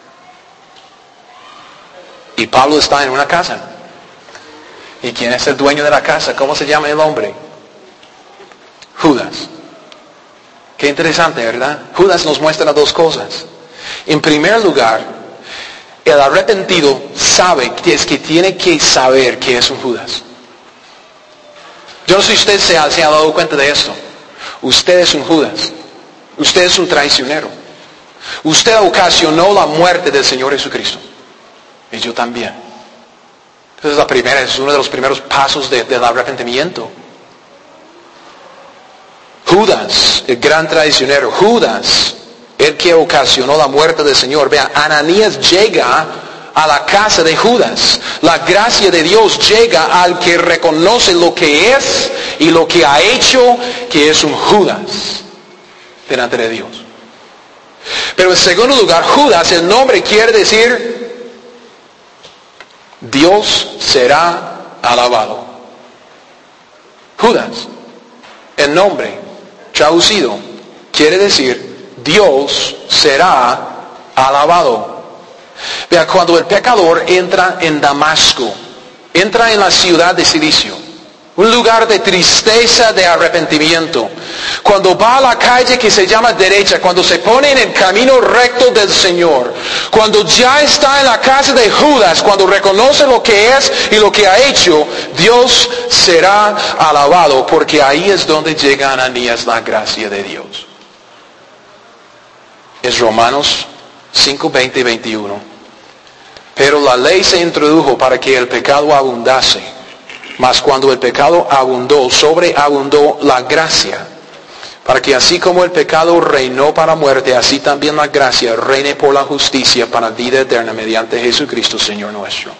Y Pablo está en una casa. ¿Y quién es el dueño de la casa? ¿Cómo se llama el hombre? Judas. Qué interesante, ¿verdad? Judas nos muestra dos cosas. En primer lugar, el arrepentido sabe que es que tiene que saber que es un Judas. Yo no sé si usted se ha, se ha dado cuenta de esto. Usted es un Judas. Usted es un traicionero. Usted ocasionó la muerte del Señor Jesucristo. Y yo también. Entonces la primera, es uno de los primeros pasos de, del arrepentimiento. Judas, el gran traicionero. Judas, el que ocasionó la muerte del Señor. Vea, Ananías llega a la casa de Judas. La gracia de Dios llega al que reconoce lo que es y lo que ha hecho, que es un Judas delante de Dios. Pero en segundo lugar, Judas, el nombre quiere decir Dios será alabado. Judas, el nombre traducido, quiere decir Dios será alabado. Vea, cuando el pecador entra en Damasco, entra en la ciudad de Cilicio, un lugar de tristeza, de arrepentimiento. Cuando va a la calle que se llama derecha, cuando se pone en el camino recto del Señor, cuando ya está en la casa de Judas, cuando reconoce lo que es y lo que ha hecho, Dios será alabado, porque ahí es donde llega a Ananías la gracia de Dios. Es Romanos cinco, veinte y veintiuno. Pero la ley se introdujo para que el pecado abundase. Mas cuando el pecado abundó, sobreabundó la gracia, para que así como el pecado reinó para muerte, así también la gracia reine por la justicia para vida eterna mediante Jesucristo, Señor nuestro.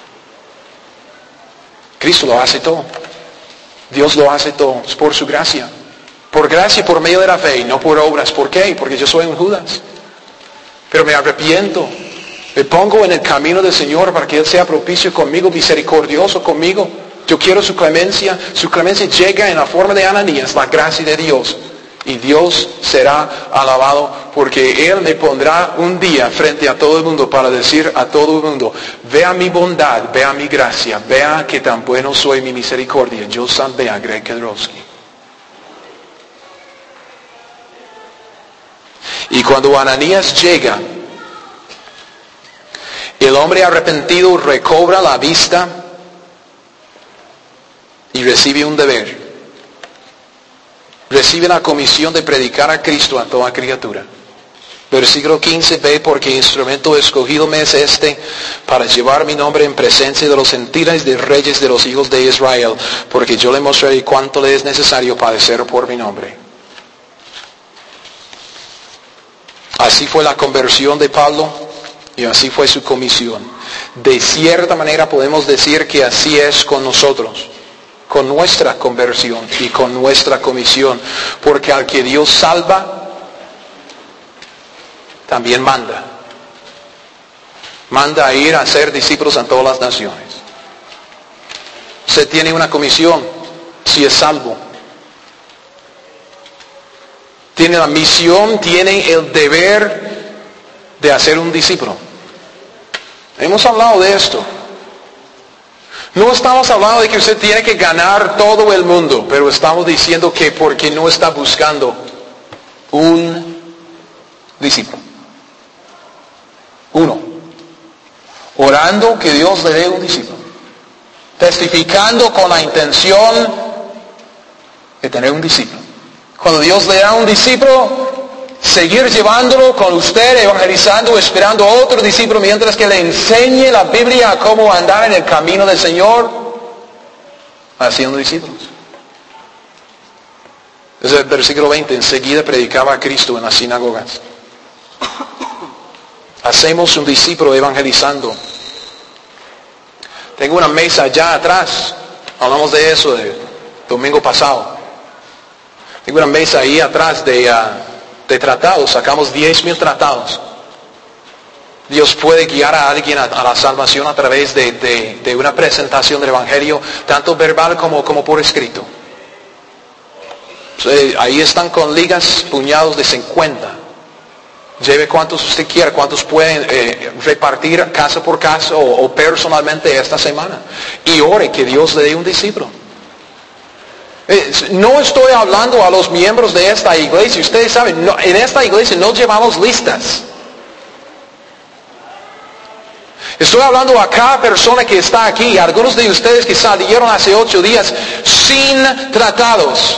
Cristo lo hace todo. Dios lo hace todo. Es por su gracia. Por gracia, por medio de la fe, no por obras. ¿Por qué? Porque yo soy un Judas. Pero me arrepiento. Me pongo en el camino del Señor para que Él sea propicio conmigo, misericordioso conmigo. Yo quiero su clemencia. Su clemencia llega en la forma de Ananías, la gracia de Dios. Y Dios será alabado porque Él me pondrá un día frente a todo el mundo para decir a todo el mundo, vea mi bondad, vea mi gracia, vea que tan bueno soy, mi misericordia. Yo salvé a Greg Kedrowski. Y cuando Ananías llega, el hombre arrepentido recobra la vista y recibe un deber. Recibe la comisión de predicar a Cristo a toda criatura. Versículo quince, ve porque instrumento escogido me es este para llevar mi nombre en presencia de los gentiles de reyes de los hijos de Israel, porque yo le mostraré cuánto le es necesario padecer por mi nombre. Así fue la conversión de Pablo y así fue su comisión. De cierta manera podemos decir que así es con nosotros, con nuestra conversión y con nuestra comisión, porque al que Dios salva, también manda. Manda a ir a ser discípulos en todas las naciones. Usted tiene una comisión si es salvo. Tiene la misión, tiene el deber de hacer un discípulo. Hemos hablado de esto. No estamos hablando de que usted tiene que ganar todo el mundo, pero estamos diciendo que porque no está buscando un discípulo. Uno. Orando que Dios le dé un discípulo. Testificando con la intención de tener un discípulo. Cuando Dios le da un discípulo, seguir llevándolo con usted, evangelizando, esperando a otro discípulo mientras que le enseñe la Biblia a cómo andar en el camino del Señor, haciendo discípulos. Desde el versículo veinte, enseguida predicaba a Cristo en las sinagogas. Hacemos un discípulo evangelizando. Tengo una mesa allá atrás, hablamos de eso el domingo pasado. Tengo una mesa ahí atrás de... Uh, de tratados, sacamos diez mil tratados. Dios puede guiar a alguien a, a la salvación a través de, de, de una presentación del Evangelio, tanto verbal como, como por escrito. Entonces, ahí están con ligas, puñados de cincuenta. Lleve cuantos usted quiera, cuantos pueden eh, repartir casa por casa o, o personalmente esta semana. Y ore que Dios le dé un discípulo. No estoy hablando a los miembros de esta iglesia. Ustedes saben, no, en esta iglesia no llevamos listas. Estoy hablando a cada persona que está aquí. Algunos de ustedes que salieron hace ocho días sin tratados.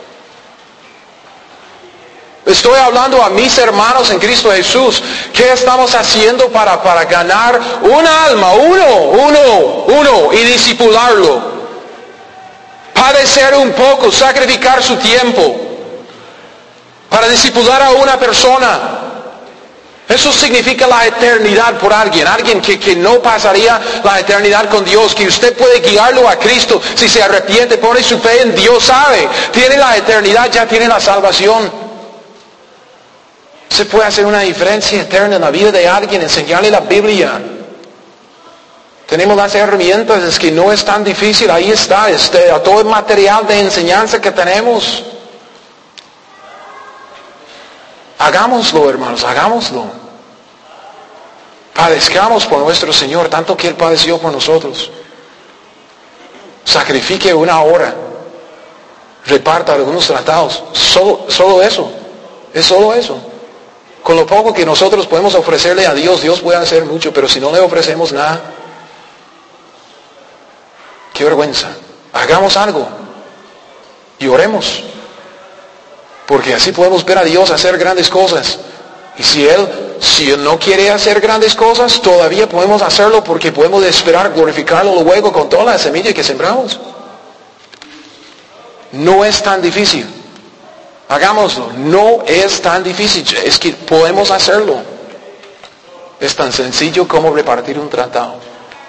Estoy hablando a mis hermanos en Cristo Jesús. ¿Qué estamos haciendo para, para ganar un alma? Uno, uno, uno. Y discipularlo. Padecer un poco, sacrificar su tiempo para discipular a una persona. Eso significa la eternidad por alguien, alguien que, que no pasaría la eternidad con Dios, que usted puede guiarlo a Cristo si se arrepiente, pone su fe en Dios, sabe, tiene la eternidad, ya tiene la salvación. Se puede hacer una diferencia eterna en la vida de alguien, enseñarle la Biblia. Tenemos las herramientas, es que no es tan difícil, ahí está, este, todo el material de enseñanza que tenemos. Hagámoslo, hermanos, hagámoslo. Padezcamos por nuestro Señor, tanto que Él padeció por nosotros. Sacrifique una hora. Reparta algunos tratados. Solo, solo eso. Es solo eso. Con lo poco que nosotros podemos ofrecerle a Dios, Dios puede hacer mucho, pero si no le ofrecemos nada, qué vergüenza. Hagamos algo y oremos, porque así podemos ver a Dios hacer grandes cosas. Y si Él, si Él no quiere hacer grandes cosas, todavía podemos hacerlo, porque podemos esperar glorificarlo luego con toda la semilla que sembramos. No es tan difícil. Hagámoslo. No es tan difícil. Es que podemos hacerlo. Es tan sencillo como repartir un tratado.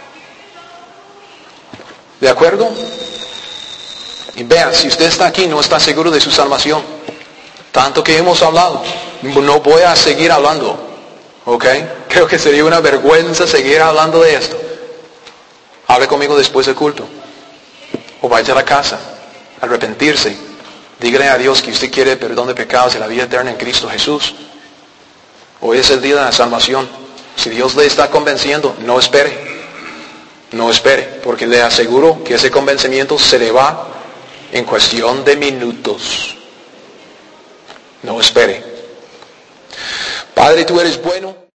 ¿De acuerdo? Y vea, si usted está aquí, no está seguro de su salvación. Tanto que hemos hablado. No voy a seguir hablando. ¿Ok? Creo que sería una vergüenza seguir hablando de esto. Hable conmigo después del culto. O vaya a la casa. Arrepentirse. Dígale a Dios que usted quiere perdón de pecados y la vida eterna en Cristo Jesús. Hoy es el día de la salvación. Si Dios le está convenciendo, no espere. No espere, porque le aseguro que ese convencimiento se le va en cuestión de minutos. No espere. Padre, tú eres bueno.